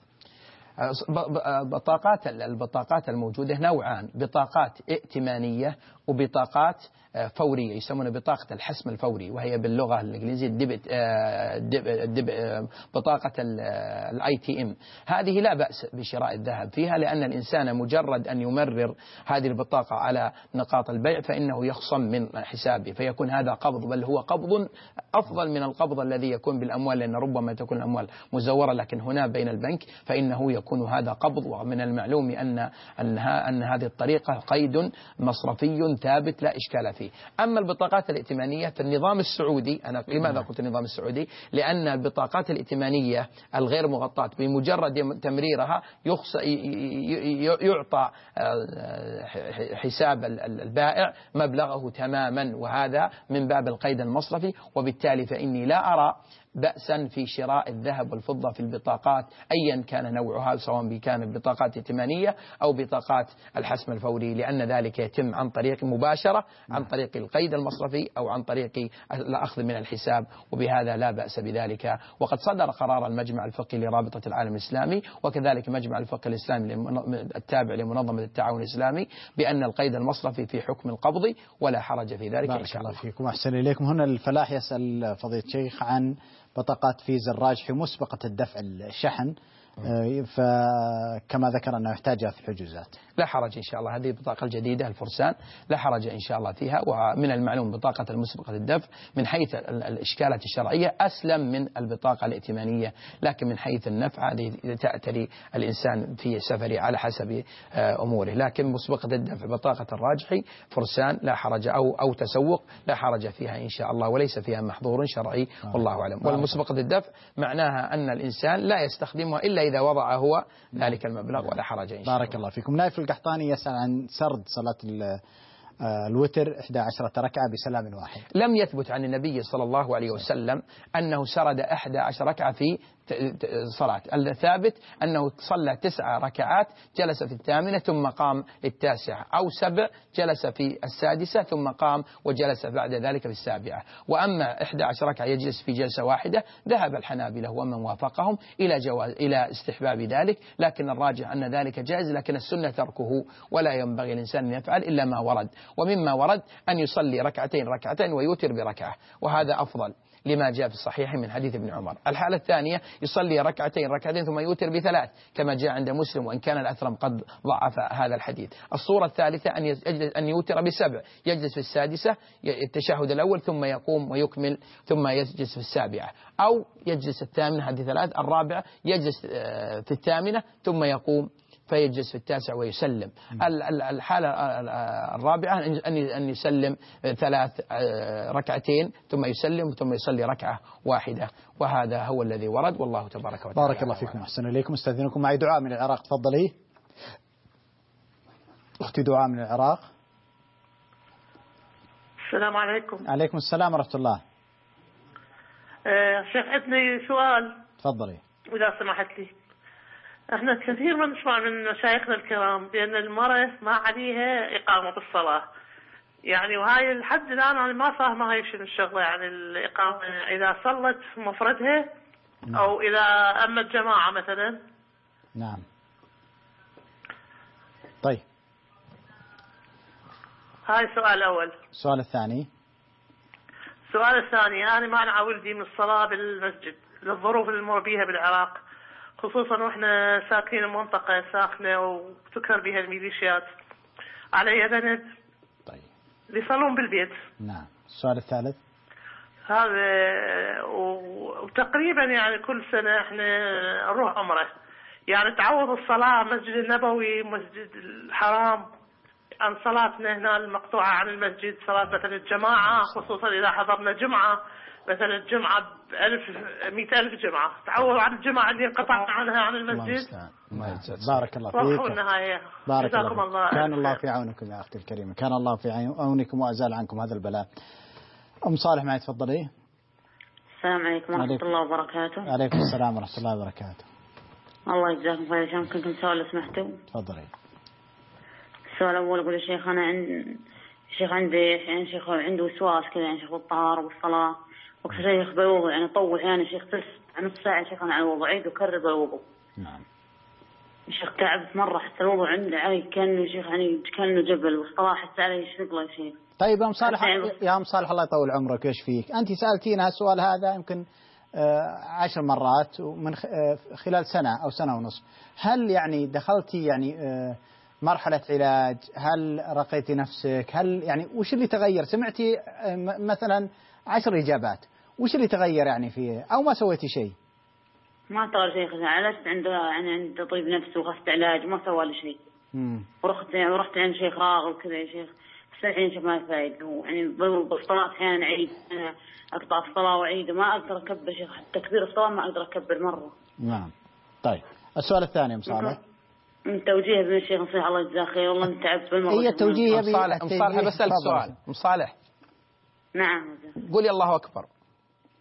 البطاقات الموجودة نوعان، بطاقات ائتمانية وبطاقات فورية، يسمونها بطاقة الحسم الفوري، وهي باللغة الإنجليزية بطاقة الITM. هذه لا بأس بشراء الذهب فيها، لأن الإنسان مجرد أن يمرر هذه البطاقة على نقاط البيع فإنه يخصم من حسابه، فيكون هذا قبض، بل هو قبض أفضل من القبض الذي يكون بالأموال، لأن ربما تكون الأموال مزورة، لكن هنا بين البنك فإنه يكون هذا قبض. ومن المعلوم أن هذه الطريقة قيد مصرفي ثابت لا إشكال فيه. أما البطاقات الائتمانية في النظام السعودي، أنا لماذا قلت النظام السعودي؟ لأن البطاقات الائتمانية الغير مغطاة بمجرد تمريرها يعطى حساب البائع مبلغه تماما، وهذا من باب القيد المصرفي، وبالتالي فإني لا أرى بأسا في شراء الذهب والفضة في البطاقات أيا كان نوعها، سواء كانت بطاقات ائتمانية أو بطاقات الحسم الفوري، لأن ذلك يتم عن طريق طريق مباشرة عن طريق القيد المصرفي أو عن طريق الأخذ من الحساب، وبهذا لا بأس بذلك. وقد صدر قرار المجمع الفقهي لرابطة العالم الإسلامي وكذلك مجمع الفقه الإسلامي التابع لمنظمة التعاون الإسلامي بأن القيد المصرفي في حكم القبض ولا حرج في ذلك إن شاء الله. بارك الله فيكم، أحسن إليكم. هنا الفلاح يسأل فضيلة الشيخ عن بطاقات فيزا الراجحي مسبقة الدفع الشحن، فكما ذكر أنه يحتاجها في الحجوزات. لا حرج إن شاء الله، هذه البطاقة الجديدة الفرسان لا حرج إن شاء الله فيها. ومن المعلوم بطاقة المسبقة الدفع من حيث الإشكالات الشرعية أسلم من البطاقة الائتمانية، لكن من حيث النفع هذه تأتي الإنسان في سفره على حسب أموره. لكن مسبقة الدفع بطاقة الراجحي فرسان لا حرج أو تسوق لا حرج فيها إن شاء الله، وليس فيها محظور شرعي والله أعلم. والمسبقة الدفع معناها أن الإنسان لا يستخدمها إلا إذا وضع هو ذلك المبلغ ولا حرج إن شاء الله. بارك الله فيكم. نايف القحطاني يسأل عن سرد صلاة الوتر 11 ركعة بسلام واحد. لم يثبت عن النبي صلى الله عليه وسلم أنه سرد 11 ركعة في صلاة. الثابت أنه صلى 9 ركعات جلس في 8 ثم قام للتاسعة، أو 7 جلس في 6 ثم قام وجلس بعد ذلك في 7. وأما 11 ركعة يجلس في جلسة واحدة ذهب الحنابلة ومن وافقهم إلى استحباب ذلك، لكن الراجح أن ذلك جائز، لكن السنة تركه ولا ينبغي الإنسان أن يفعل إلا ما ورد. ومما ورد أن يصلي ركعتين ويوتر بركعة، وهذا أفضل لما جاء في الصحيح من حديث ابن عمر. الحالة الثانية يصلي ركعتين ثم يوتر ب3 كما جاء عند مسلم، وإن كان الأثرم قد ضعف هذا الحديث. الصورة الثالثة أن يوتر ب7 يجلس في 6 التشهد الأول ثم يقوم ويكمل ثم يجلس في 7، أو يجلس 8 هذه 3. الرابعة يجلس في 8 ثم يقوم فيجلس في 9 ويسلم. الحالة الرابعة أن يسلم 3 ركعتين ثم يسلم ثم يصلي ركعة واحدة، وهذا هو الذي ورد والله تبارك وتعالى. بارك الله فيكم، أحسن إليكم. استاذنكم معي دعاء من العراق، تفضلي أختي دعاء من العراق. السلام عليكم. عليكم السلام ورحمة الله. شيخ عندي سؤال. تفضلي إذا سمحت لي. احنا كثير ما نسمع من مشايخنا الكرام بأن المرأة ما عليها إقامة بالصلاة، يعني وهاي لحد الآن أنا ما فاهمة هاي شنو الشغلة، يعني الإقامة إذا صلت مفردها أو إذا أمت جماعة مثلا. نعم. طيب هاي السؤال الأول. السؤال الثاني. السؤال الثاني، أنا مانع ولدي من الصلاة بالمسجد للظروف اللي نمر بيها بالعراق، خصوصا واحنا ساكنين منطقة ساخنة وتكثر بها الميليشيات. علي بنات طيب يصلون بالبيت. نعم. السؤال الثالث. هذا وتقريبا يعني كل سنة احنا نروح عمرة، يعني تعوض الصلاة مسجد النبوي مسجد الحرام عن صلاتنا هنا المقطوعة عن المسجد، صلاة مثلا الجماعة، خصوصا إذا حضرنا جمعة مثلا الجمعة ب100,000 جمعة، تعوض عن الجمعة اللي انقطعنا عنها عن المسجد. بارك الله فيك. بارك الله. كان الله في عونكم يا أختي الكريمة، كان الله في عونكم وأزال عنكم هذا البلاء. أم صالح معي، تفضلي. السلام عليكم ورحمة الله وبركاته. عليكم السلام ورحمة الله وبركاته. الله يجزاكم خير. عشان كنتم سؤال لو سمحتوا. تفضلي. السؤال الأول أقول الشيخ أنا عندي يعني شيخ عنده وسواس كذا، يعني شيخ بالطهارة والصلاة، وقت شيخ بالوضوء يعني طول يعني شيخ نص ساعة شيخ أنا على الوضوء عيد وكرر بالوضوء. نعم. شيخ تعبت مرة حتى الوضوء عندي علي كأنه شيخ يعني كأنه جبل، والصلاة حتى علي شغلة شيخ. طيب يا أم صالح، يا أم صالح الله يطول عمرك ويشفيك، أنت سألتينا السؤال هذا يمكن 10 مرات ومن خلال سنة أو سنة ونصف. هل يعني دخلتي يعني مرحلة علاج؟ هل رقيتي نفسك؟ هل يعني وش اللي تغير؟ سمعتي مثلا 10 إجابات، وش اللي تغير يعني فيه، أو ما سويتي شيء؟ ما تغير شيء، عالجت عند طبيب نفسي وأخذت علاج ما سوى لي شيء. ورحت عند شيخ راغب وكذا يا شيخ، بس الحين شوف ما فايدة، يعني بالصلاة أحيانا أعيد أقطع الصلاة وأعيد وما أقدر أكبر شيخ، حتى تكبير الصلاة ما أقدر أكبر مرة. نعم. طيب السؤال الثاني أم صالح. توجيه ابن الشيخ نصيحة الله يجزاه خير، والله انت تعبت بالمرة. هي التوجيه أم صالح بسألك سؤال. أم صالح. نعم. قولي الله أكبر.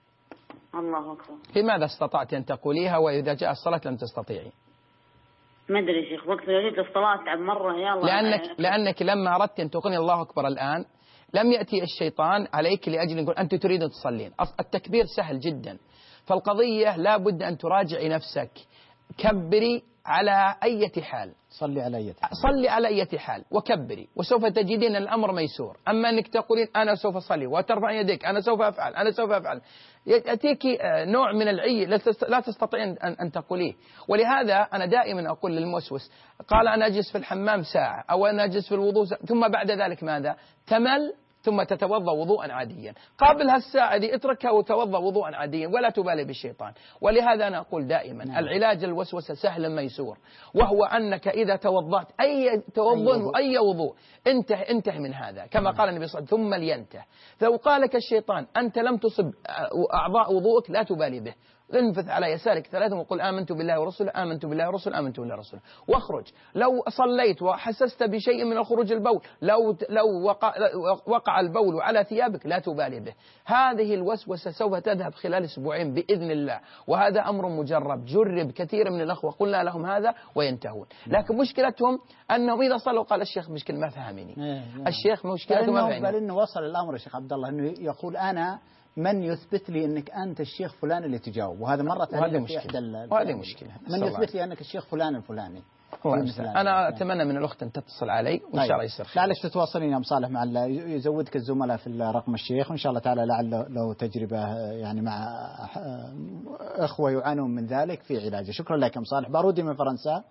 الله أكبر. لماذا استطعت أن تقوليها وإذا جاء الصلاة لم تستطيعي؟ ما أدري يا شيخ، وقت جيت الصلاة تعب مرة يلا. لأنك لما أردت أن تقولي الله أكبر الآن لم يأتي الشيطان عليك لأجل يقول أنت تريد تصلين. التكبير سهل جدا، فالقضية لا بد أن تراجعي نفسك. كبري على أي حال، صلي على أي حال وكبري، وسوف تجدين الأمر ميسور. أما أنك تقولين أنا سوف أصلي وترفع يديك أنا سوف أفعل يأتيك نوع من العي لا تستطيعين أن تقوليه. ولهذا أنا دائما أقول للموسوس قال أنا أجلس في الحمام ساعة أو أنا أجلس في الوضوء ساعة، ثم بعد ذلك ماذا؟ تمل ثم تتوضأ وضوءا عاديا. قبل هالساعة دي اتركها وتوضأ وضوءا عاديا ولا تبالي بالشيطان. ولهذا أنا أقول دائما العلاج الوسوسة سهل ميسور، وهو أنك إذا توضأت أي وضوء انتهي من هذا كما قال النبي صلى الله عليه وسلم ثم لينته. فلو قال لك الشيطان أنت لم تصب أعضاء وضوءك لا تبالي به، انفث على يسارك ثلاثة وقل آمنت بالله ورسوله آمنت بالله ورسوله آمنت بالله ورسوله واخرج. لو صليت وحسست بشيء من الخروج البول لو وقع البول على ثيابك لا تبالي به. هذه الوسوسة سوف تذهب خلال أسبوعين بإذن الله، وهذا أمر مجرب جرب. كثير من الأخوة قلنا لهم هذا وينتهون، لكن مشكلتهم أنهم إذا صلوا قال الشيخ مشكلة ما فهمني. الشيخ مشكلته ما فهمني. بل إنه وصل الأمر يا شيخ عبد الله إنه يقول أنا من يثبت لي أنك أنت الشيخ فلان اللي تجاوب، وهذا مرة وهذه مشكلة. من يثبت لي أنك الشيخ فلان الفلاني. أنا أتمنى من الأخت أن تتصل علي وإن شاء الله يصير خير. لعلك تتواصلين يا أم صالح مع يزودك الزملاء في رقم الشيخ، وإن شاء الله تعالى لعل له تجربة يعني مع أخوة يعانون من ذلك في علاجه. شكرا لك أم صالح. بارودي من فرنسا.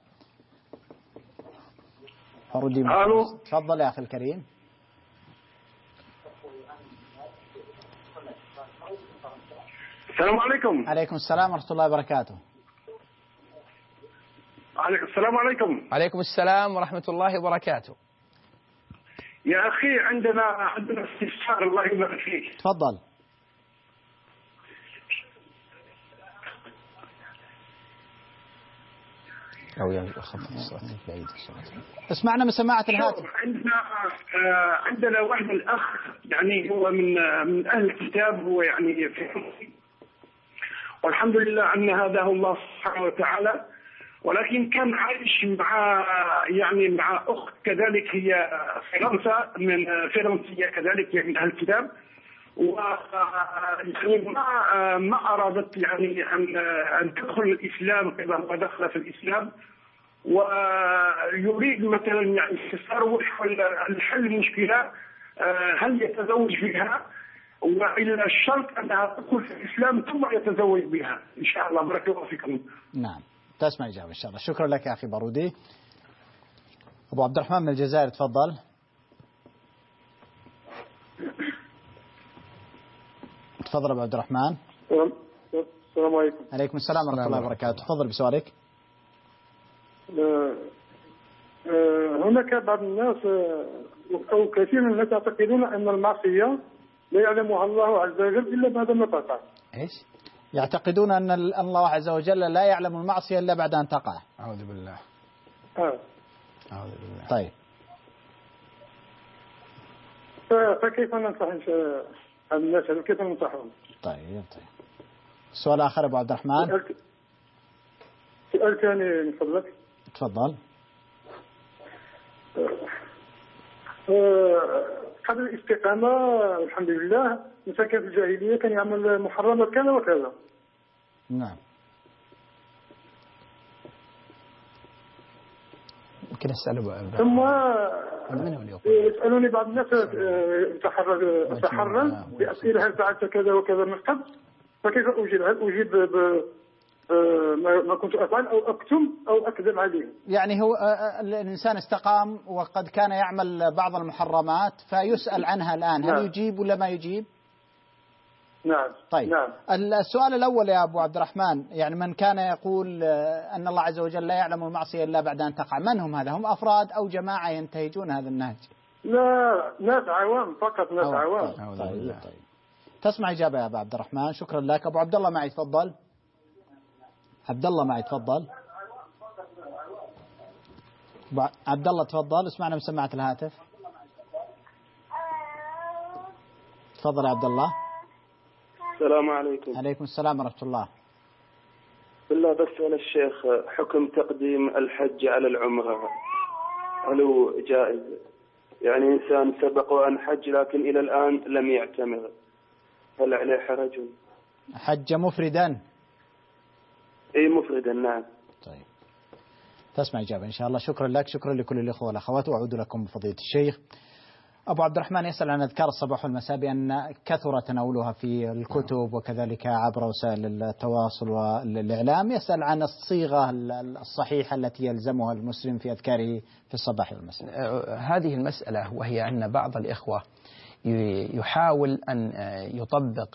تفضل يا أخي الكريم. السلام عليكم. عليكم السلام ورحمة الله وبركاته. السلام عليكم. عليكم السلام ورحمة الله وبركاته. يا أخي عندنا استفسار الله يبارك فيك. تفضل. أو يخفف الصوت بعيد الصوت. اسمعنا من سماعة الهاتف. عندنا واحد الأخ يعني هو من أهل الكتاب، هو يعني والحمد لله أن هداه الله سبحانه وتعالى، ولكن كان عايش مع أخت كذلك هي فرنسا من فرنسية كذلك يعني من أهل الكتاب، ما أرادت يعني أن تدخل الإسلام كما هو دخل في الإسلام، ويريد مثلا يعني استفسار وحل المشكلة هل يتزوج بها، وإلا الشرط أنها تدخل في الإسلام ثم يتزوج بها إن شاء الله. بارك الله فيكم. نعم تسمع إجابة إن شاء الله. شكرا لك يا أخي بارودي. أبو عبد الرحمن من الجزائر تفضل. تفضل أبو عبد الرحمن. السلام عليكم. عليكم السلام ورحمة الله وبركاته. تفضل بسؤالك. هناك بعض الناس أو كثير من الناس يعتقدون أن المعصية لا يعلمها الله عز وجل إلا بعد ما تقع. إيش؟ يعتقدون أن الله عز وجل لا يعلم المعصية إلا بعد أن تقع. أعوذ بالله. أعوذ بالله. طيب. فكيف ننصح الناس؟ كيف ننصحهم؟ طيب. السؤال آخر أبو عبد الرحمن. سؤال ثاني من فضلك. تفضل. قبل الاستقامة الحمد لله الإنسان كان في الجاهلية كان يعمل محرمات كذا وكذا. نعم. ممكن أسأله ثم يسألوني بعض الناس أتحرر بأسئلة هل فعلت كذا وكذا من قبل، فكيف أجيب؟ هل أجيب ما كنت أفعل أو أكتم أو أكذب عليه؟ يعني هو الإنسان استقام وقد كان يعمل بعض المحرمات فيسأل عنها الآن، هل يجيب ولا ما يجيب؟ نعم. طيب. نعم. السؤال الأول يا أبو عبد الرحمن، يعني من كان يقول أن الله عز وجل لا يعلم المعصية إلا بعد أن تقع، من هم هذا؟ هم أفراد أو جماعة ينتهجون هذا النهج؟ لا، ناس عوام فقط، ناس عوام. طيب. تسمع إجابة يا أبو عبد الرحمن. شكرا لك. أبو عبد الله معي تفضل. عبد الله معي تفضل. عبد الله تفضل، اسمعنا من سماعة الهاتف. تفضل يا عبد الله. السلام عليكم. عليكم السلام ورحمة الله. بالله بسأل الشيخ حكم تقديم الحج على العمرة، هل هو جائز؟ يعني إنسان سبق وأن حج لكن إلى الآن لم يعتمر، هل عليه حرج؟ حج مفردا؟ إيه مفردا نعم. طيب تسمع إجابة إن شاء الله. شكرا لك، شكرا لكل الإخوة والأخوات، وأعود لكم بفضيلة الشيخ. أبو عبد الرحمن يسأل عن أذكار الصباح والمساء بأن كثر تناولها في الكتب وكذلك عبر وسائل التواصل والإعلام. يسأل عن الصيغة الصحيحة التي يلزمها المسلم في أذكاره في الصباح والمساء. هذه المسألة، وهي أن بعض الإخوة يحاول أن يطبق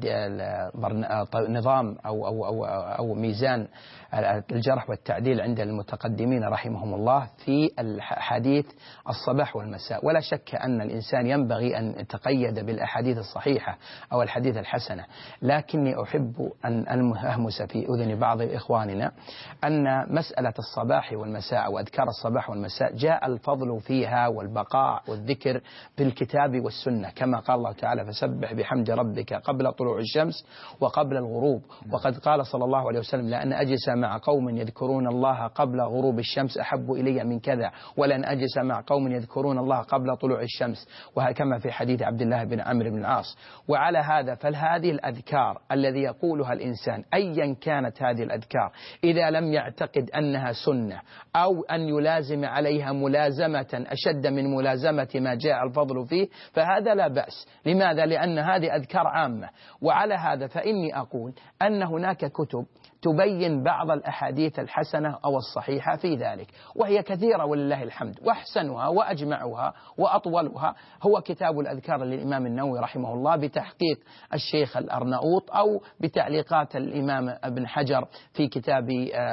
نظام أو ميزان الجرح والتعديل عند المتقدمين رحمهم الله في الحديث الصباح والمساء. ولا شك أن الإنسان ينبغي أن يتقيد بالأحاديث الصحيحة أو الحديث الحسنة، لكني أحب أن أهمس في أذن بعض إخواننا أن مسألة الصباح والمساء أو أذكار الصباح والمساء جاء الفضل فيها والبقاء والذكر بالكتاب والسنة، كما قال الله تعالى: فسبح بحمد ربك قبل طلوع الشمس وقبل الغروب. وقد قال صلى الله عليه وسلم: لأن أجلس مع قوم يذكرون الله قبل غروب الشمس أحب إلي من كذا، ولأن أجلس مع قوم يذكرون الله قبل طلوع الشمس، وكما في حديث عبد الله بن عمرو بن العاص. وعلى هذا فهذه الأذكار الذي يقولها الإنسان أيا كانت هذه الأذكار، إذا لم يعتقد أنها سنة أو أن يلازم عليها ملازمة أشد من ملازمة ما جاء الفضل فيه، فهذا لا بأس. لماذا؟ لأن هذه أذكار عامة. وعلى هذا فإني أقول أن هناك كتب تبين بعض الأحاديث الحسنة أو الصحيحة في ذلك، وهي كثيرة ولله الحمد، وأحسنها وأجمعها وأطولها هو كتاب الأذكار للإمام النووي رحمه الله بتحقيق الشيخ الأرناؤوط، أو بتعليقات الإمام ابن حجر في كتاب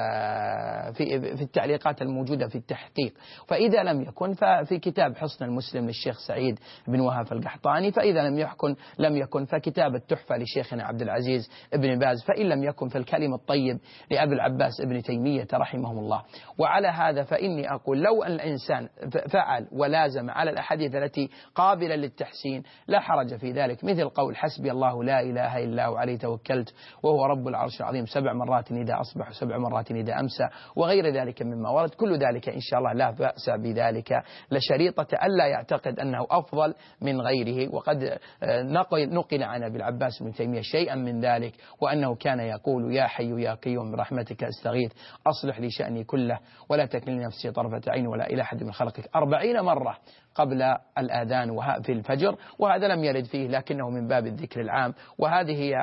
في التعليقات الموجودة في التحقيق. فإذا لم يكن ففي كتاب حصن المسلم للشيخ سعيد بن وهاب القحطاني، فإذا لم يكن فكتاب التحفة لشيخنا عبد العزيز بن باز، فإن لم يكن فالكلم الطيب لأبي العباس ابن تيمية رحمهم الله. وعلى هذا فإني أقول لو أن الإنسان فعل ولازم على الأحاديث التي قابلة للتحسين لا حرج في ذلك، مثل قول حسبي الله لا إله إلا هو عليه توكلت وهو رب العرش العظيم 7 مرات إذا أصبح و7 مرات إذا أمسى، وغير ذلك مما ورد. كل ذلك إن شاء الله لا بأس بذلك، لشريطة ألا يعتقد أنه أفضل من غيره. وقد نقل عن أبي العباس ابن تيمية شيئا من ذلك، وأنه كان يقول: يا حي يا قيوم برحمتك أستغيث أصلح لي شأني كله ولا تكلني نفسي طرفة عين ولا إلى أحد من خلقك 40 مرة قبل الآذان في الفجر. وهذا لم يرد فيه، لكنه من باب الذكر العام. وهذه هي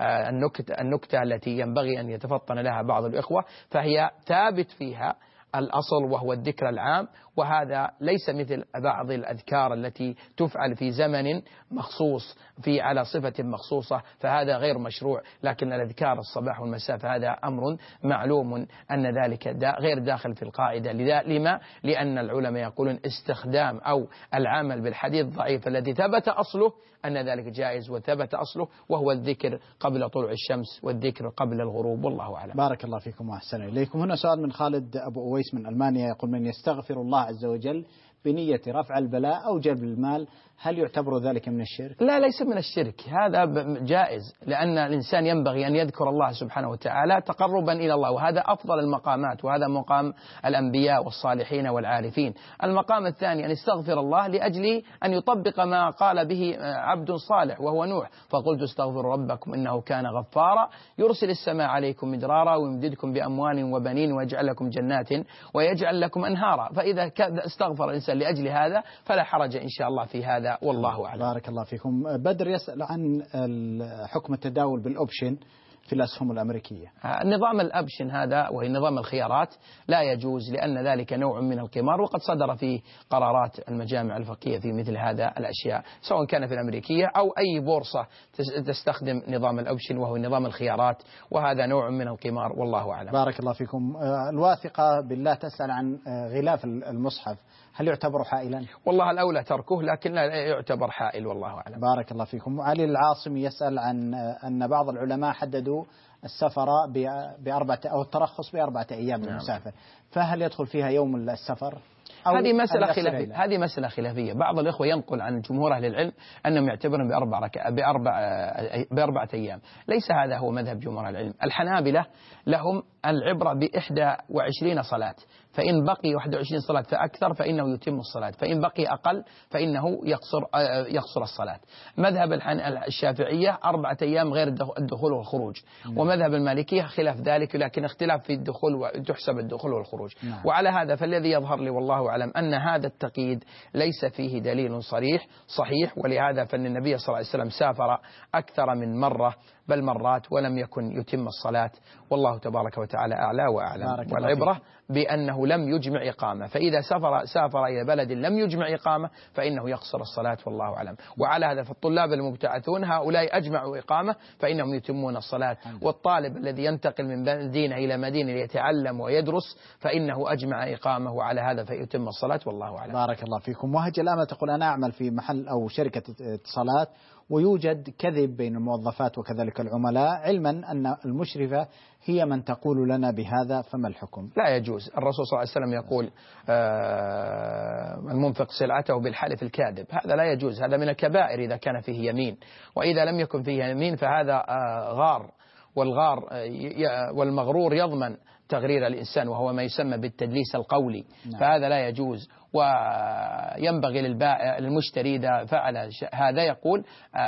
النكتة التي ينبغي أن يتفطن لها بعض الإخوة، فهي ثابت فيها الأصل وهو الذكر العام، وهذا ليس مثل بعض الأذكار التي تفعل في زمن مخصوص على صفة مخصوصة، فهذا غير مشروع. لكن الأذكار الصباح والمساء فهذا أمر معلوم أن ذلك غير داخل في القاعدة. لما؟ لأن العلماء يقولون استخدام أو العمل بالحديث ضعيف الذي ثبت أصله أن ذلك جائز، وثبت أصله وهو الذكر قبل طلوع الشمس والذكر قبل الغروب، والله أعلم. بارك الله فيكم وأحسن إليكم. هنا سؤال من خالد أبو أويس من ألمانيا، يقول: من يستغفر الله عز وجل بنية رفع البلاء أو جلب المال، هل يعتبر ذلك من الشرك؟ لا، ليس من الشرك، هذا جائز، لأن الإنسان ينبغي أن يذكر الله سبحانه وتعالى تقربا إلى الله، وهذا أفضل المقامات، وهذا مقام الأنبياء والصالحين والعارفين. المقام الثاني أن يستغفر الله لأجل أن يطبق ما قال به عبد صالح وهو نوح: فقلت استغفروا ربكم إنه كان غفارا يرسل السماء عليكم مدرارا ويمددكم بأموال وبنين ويجعل لكم جنات ويجعل لكم أنهارا. فإذا استغفر الإنسان لأجل هذا فلا حرج إن شاء الله في هذا، والله أعلم. بارك الله فيكم. بدر يسأل عن حكم التداول بالأوبشن في الأسهم الأمريكية. نظام الأبشن هذا وهي نظام الخيارات لا يجوز، لأن ذلك نوع من القمار، وقد صدر في قرارات المجامع الفقهية في مثل هذا الأشياء، سواء كان في الأمريكية أو أي بورصة تستخدم نظام الأوبشن وهو نظام الخيارات، وهذا نوع من القمار، والله أعلم. بارك الله فيكم. الواثقة بالله تسأل عن غلاف المصحف، هل يعتبر حائلا؟ والله الأولى تركه، لكن لا يعتبر حائل، والله أعلم. بارك الله فيكم. علي العاصمي يسأل عن أن بعض العلماء حددوا السفر أو الترخص ب4 أيام للمسافر، فهل يدخل فيها يوم السفر؟ هذه مسألة خلافية. بعض الإخوة ينقل عن جمهور أهل العلم أنهم يعتبرون بأربعة أيام. ليس هذا هو مذهب جمهور أهل العلم. الحنابلة لهم العبرة ب21 صلاة، فإن بقي 21 صلاة فأكثر فإنه يتم الصلاة، فإن بقي أقل فإنه يقصر الصلاة. مذهب الشافعية 4 أيام غير الدخول والخروج، ومذهب المالكية خلاف ذلك، لكن اختلاف في الدخول وتحسب الدخول والخروج. وعلى هذا فالذي يظهر لي والله أعلم أن هذا التقييد ليس فيه دليل صحيح، ولهذا فإن النبي صلى الله عليه وسلم سافر أكثر من مرة بل مرات ولم يكن يتم الصلاة، والله تبارك وتعالى أعلى وأعلم. والعبرة بأنه لم يجمع إقامة، فإذا سافر إلى بلد لم يجمع إقامة فإنه يقصر الصلاة والله أعلم. وعلى هذا فالطلاب المبتعثون هؤلاء أجمعوا إقامة فإنهم يتمون الصلاة، والطالب الذي ينتقل من مدينة إلى مدينة ليتعلم ويدرس فإنه أجمع إقامة، وعلى هذا فيتم الصلاة والله أعلم. بارك الله فيكم. وهج الآن تقول أنا أعمل في محل أو شركة اتصالات ويوجد كذب بين الموظفات وكذلك العملاء، علما أن المشرفة هي من تقول لنا بهذا، فما الحكم؟ لا يجوز. الرسول صلى الله عليه وسلم يقول المنفق سلعته بالحلف الكاذب، هذا لا يجوز، هذا من الكبائر إذا كان فيه يمين، وإذا لم يكن فيه يمين فهذا غار، والمغرور يضمن تغرير الإنسان وهو ما يسمى بالتدليس القولي. فهذا لا يجوز. وينبغي للبائع المشتري إذا فعل هذا يقول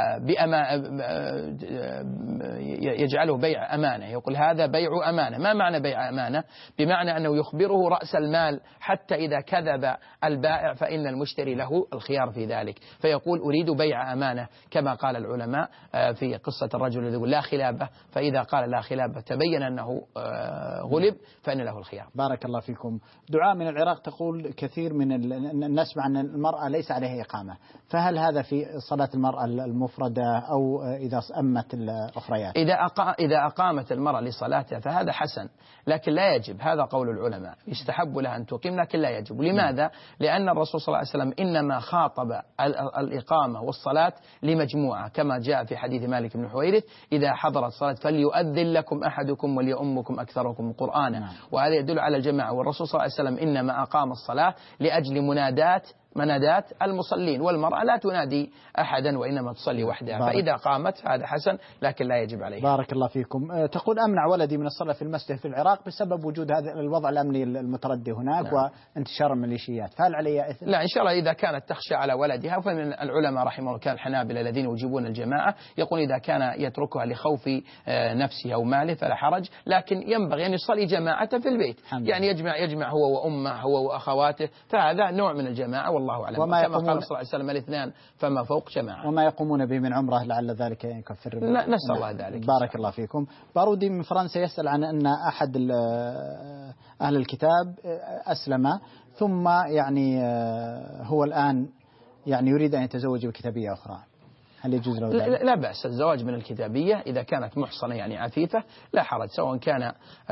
يجعله بيع أمانة، يقول هذا بيع أمانة. ما معنى بيع أمانة؟ بمعنى أنه يخبره رأس المال، حتى إذا كذب البائع فإن المشتري له الخيار في ذلك، فيقول أريد بيع أمانة، كما قال العلماء في قصة الرجل الذي يقول لا خلابة، فإذا قال لا خلابة تبين أنه غلب فإن له الخيار. بارك الله فيكم. دعاء من العراق تقول كثير من نسمع أن المرأة ليس عليها إقامة، فهل هذا في صلاة المرأة المفردة أو إذا أمت الأخريات؟ إذا أقامت المرأة لصلاتها فهذا حسن، لكن لا يجب. هذا قول العلماء، يستحب لها أن تقيم لكن لا يجب. لماذا؟ لأن الرسول صلى الله عليه وسلم إنما خاطب الإقامة والصلاة لمجموعة، كما جاء في حديث مالك بن حويرث إذا حضرت الصلاة فليؤذن لكم أحدكم وليؤمكم أكثركم قرآنا، وهذا يدل على الجماعة. والرسول صلى الله عليه وسلم إنما أقام الصلاة لأجل منادات المصلين، والمرأة لا تنادي أحدا وإنما تصلي وحدها، فإذا قامت هذا حسن لكن لا يجب عليه. بارك الله فيكم. تقول أمنع ولدي من الصلاة في المسجد في العراق بسبب وجود هذا الوضع الأمني المتردي هناك وانتشار الميليشيات، فهل علي إثم؟ لا إن شاء الله إذا كانت تخشى على ولدها، فمن العلماء رحمه الله كان الحنابلة الذين يجيبون الجماعة يقول إذا كان يتركها لخوف نفسه أو ماله فلا حرج، لكن ينبغي أن يصلي جماعة في البيت، يعني يجمع هو وأمه هو وأخواته، فهذا نوع من الجماعة والله أعلم. كما قال صلى الله عليه وسلم الاثنان فما فوق جماعة. وما يقومون به من عمره لعل ذلك يكفر. نسأل الله ذلك. بارك الله فيكم. بارودي من فرنسا يسأل عن أن أحد أهل الكتاب أسلم، ثم يعني هو الآن يعني يريد أن يتزوج بكتابية أخرى، هل يجوز له ذلك؟ لا بأس. الزواج من الكتابية إذا كانت محصنة يعني عفيفة لا حرج، سواء كان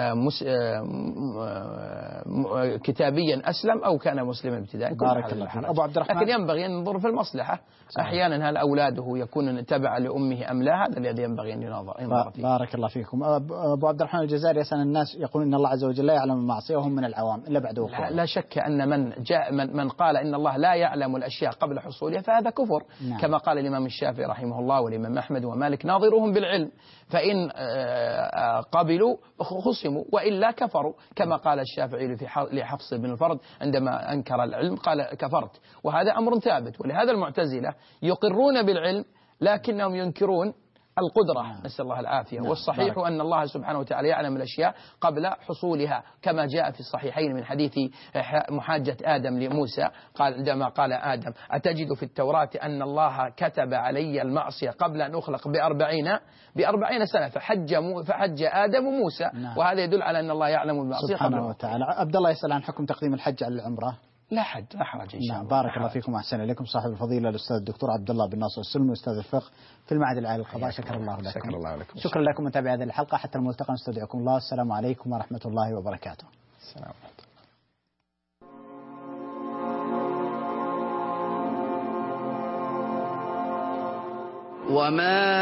كتابيا أسلم أو كان مسلما ابتداء. بارك الله فيك. أبو عبد الرحمن، لكن ينبغي أن ننظر في المصلحة. أحيانا هل أولاده يكون تبع لأمه أم لا، هذا الذي ينبغي أن ينظر فيه. بارك الله فيكم. أبو عبد الرحمن الجزائري يسأل الناس يقول إن الله عز وجل لا يعلم المعصية وهم من العوام إلا بعد وقوعها. لا شك أن من قال إن الله لا يعلم الأشياء قبل حصولها فهذا كفر. كما قال الإمام الشافعي رحمه الله والإمام أحمد ومالك ناظرهم بالعلم، فإن قبلوا خصموا وإلا كفروا، كما قال الشافعي لحفص بن الفرد عندما أنكر العلم قال كفرت، وهذا أمر ثابت. ولهذا المعتزلة يقرون بالعلم لكنهم ينكرون القدرة، نسأل الله العافية. والصحيح أن الله سبحانه وتعالى يعلم الأشياء قبل حصولها، كما جاء في الصحيحين من حديث محاجة آدم لموسى قال عندما قال آدم أتجد في التوراة أن الله كتب علي المعصية قبل أن أخلق ب40 سنة، فحج آدم موسى، وهذا يدل على أن الله يعلم المعصية سبحانه وتعالى. عبد الله يسأل عن حكم تقديم الحج على العمرة. لا حرج إن شاء الله. بارك الله فيكم وأحسن إليكم. صاحب الفضيلة الأستاذ الدكتور عبد الله بن ناصر السلمي أستاذ الفقه في المعهد العالي للقضاء، شكر الله لكم. شكرا لكم متابعي هذه الحلقة، حتى الملتقى نستودعكم الله. السلام عليكم ورحمة الله وبركاته. السلام عليكم. وما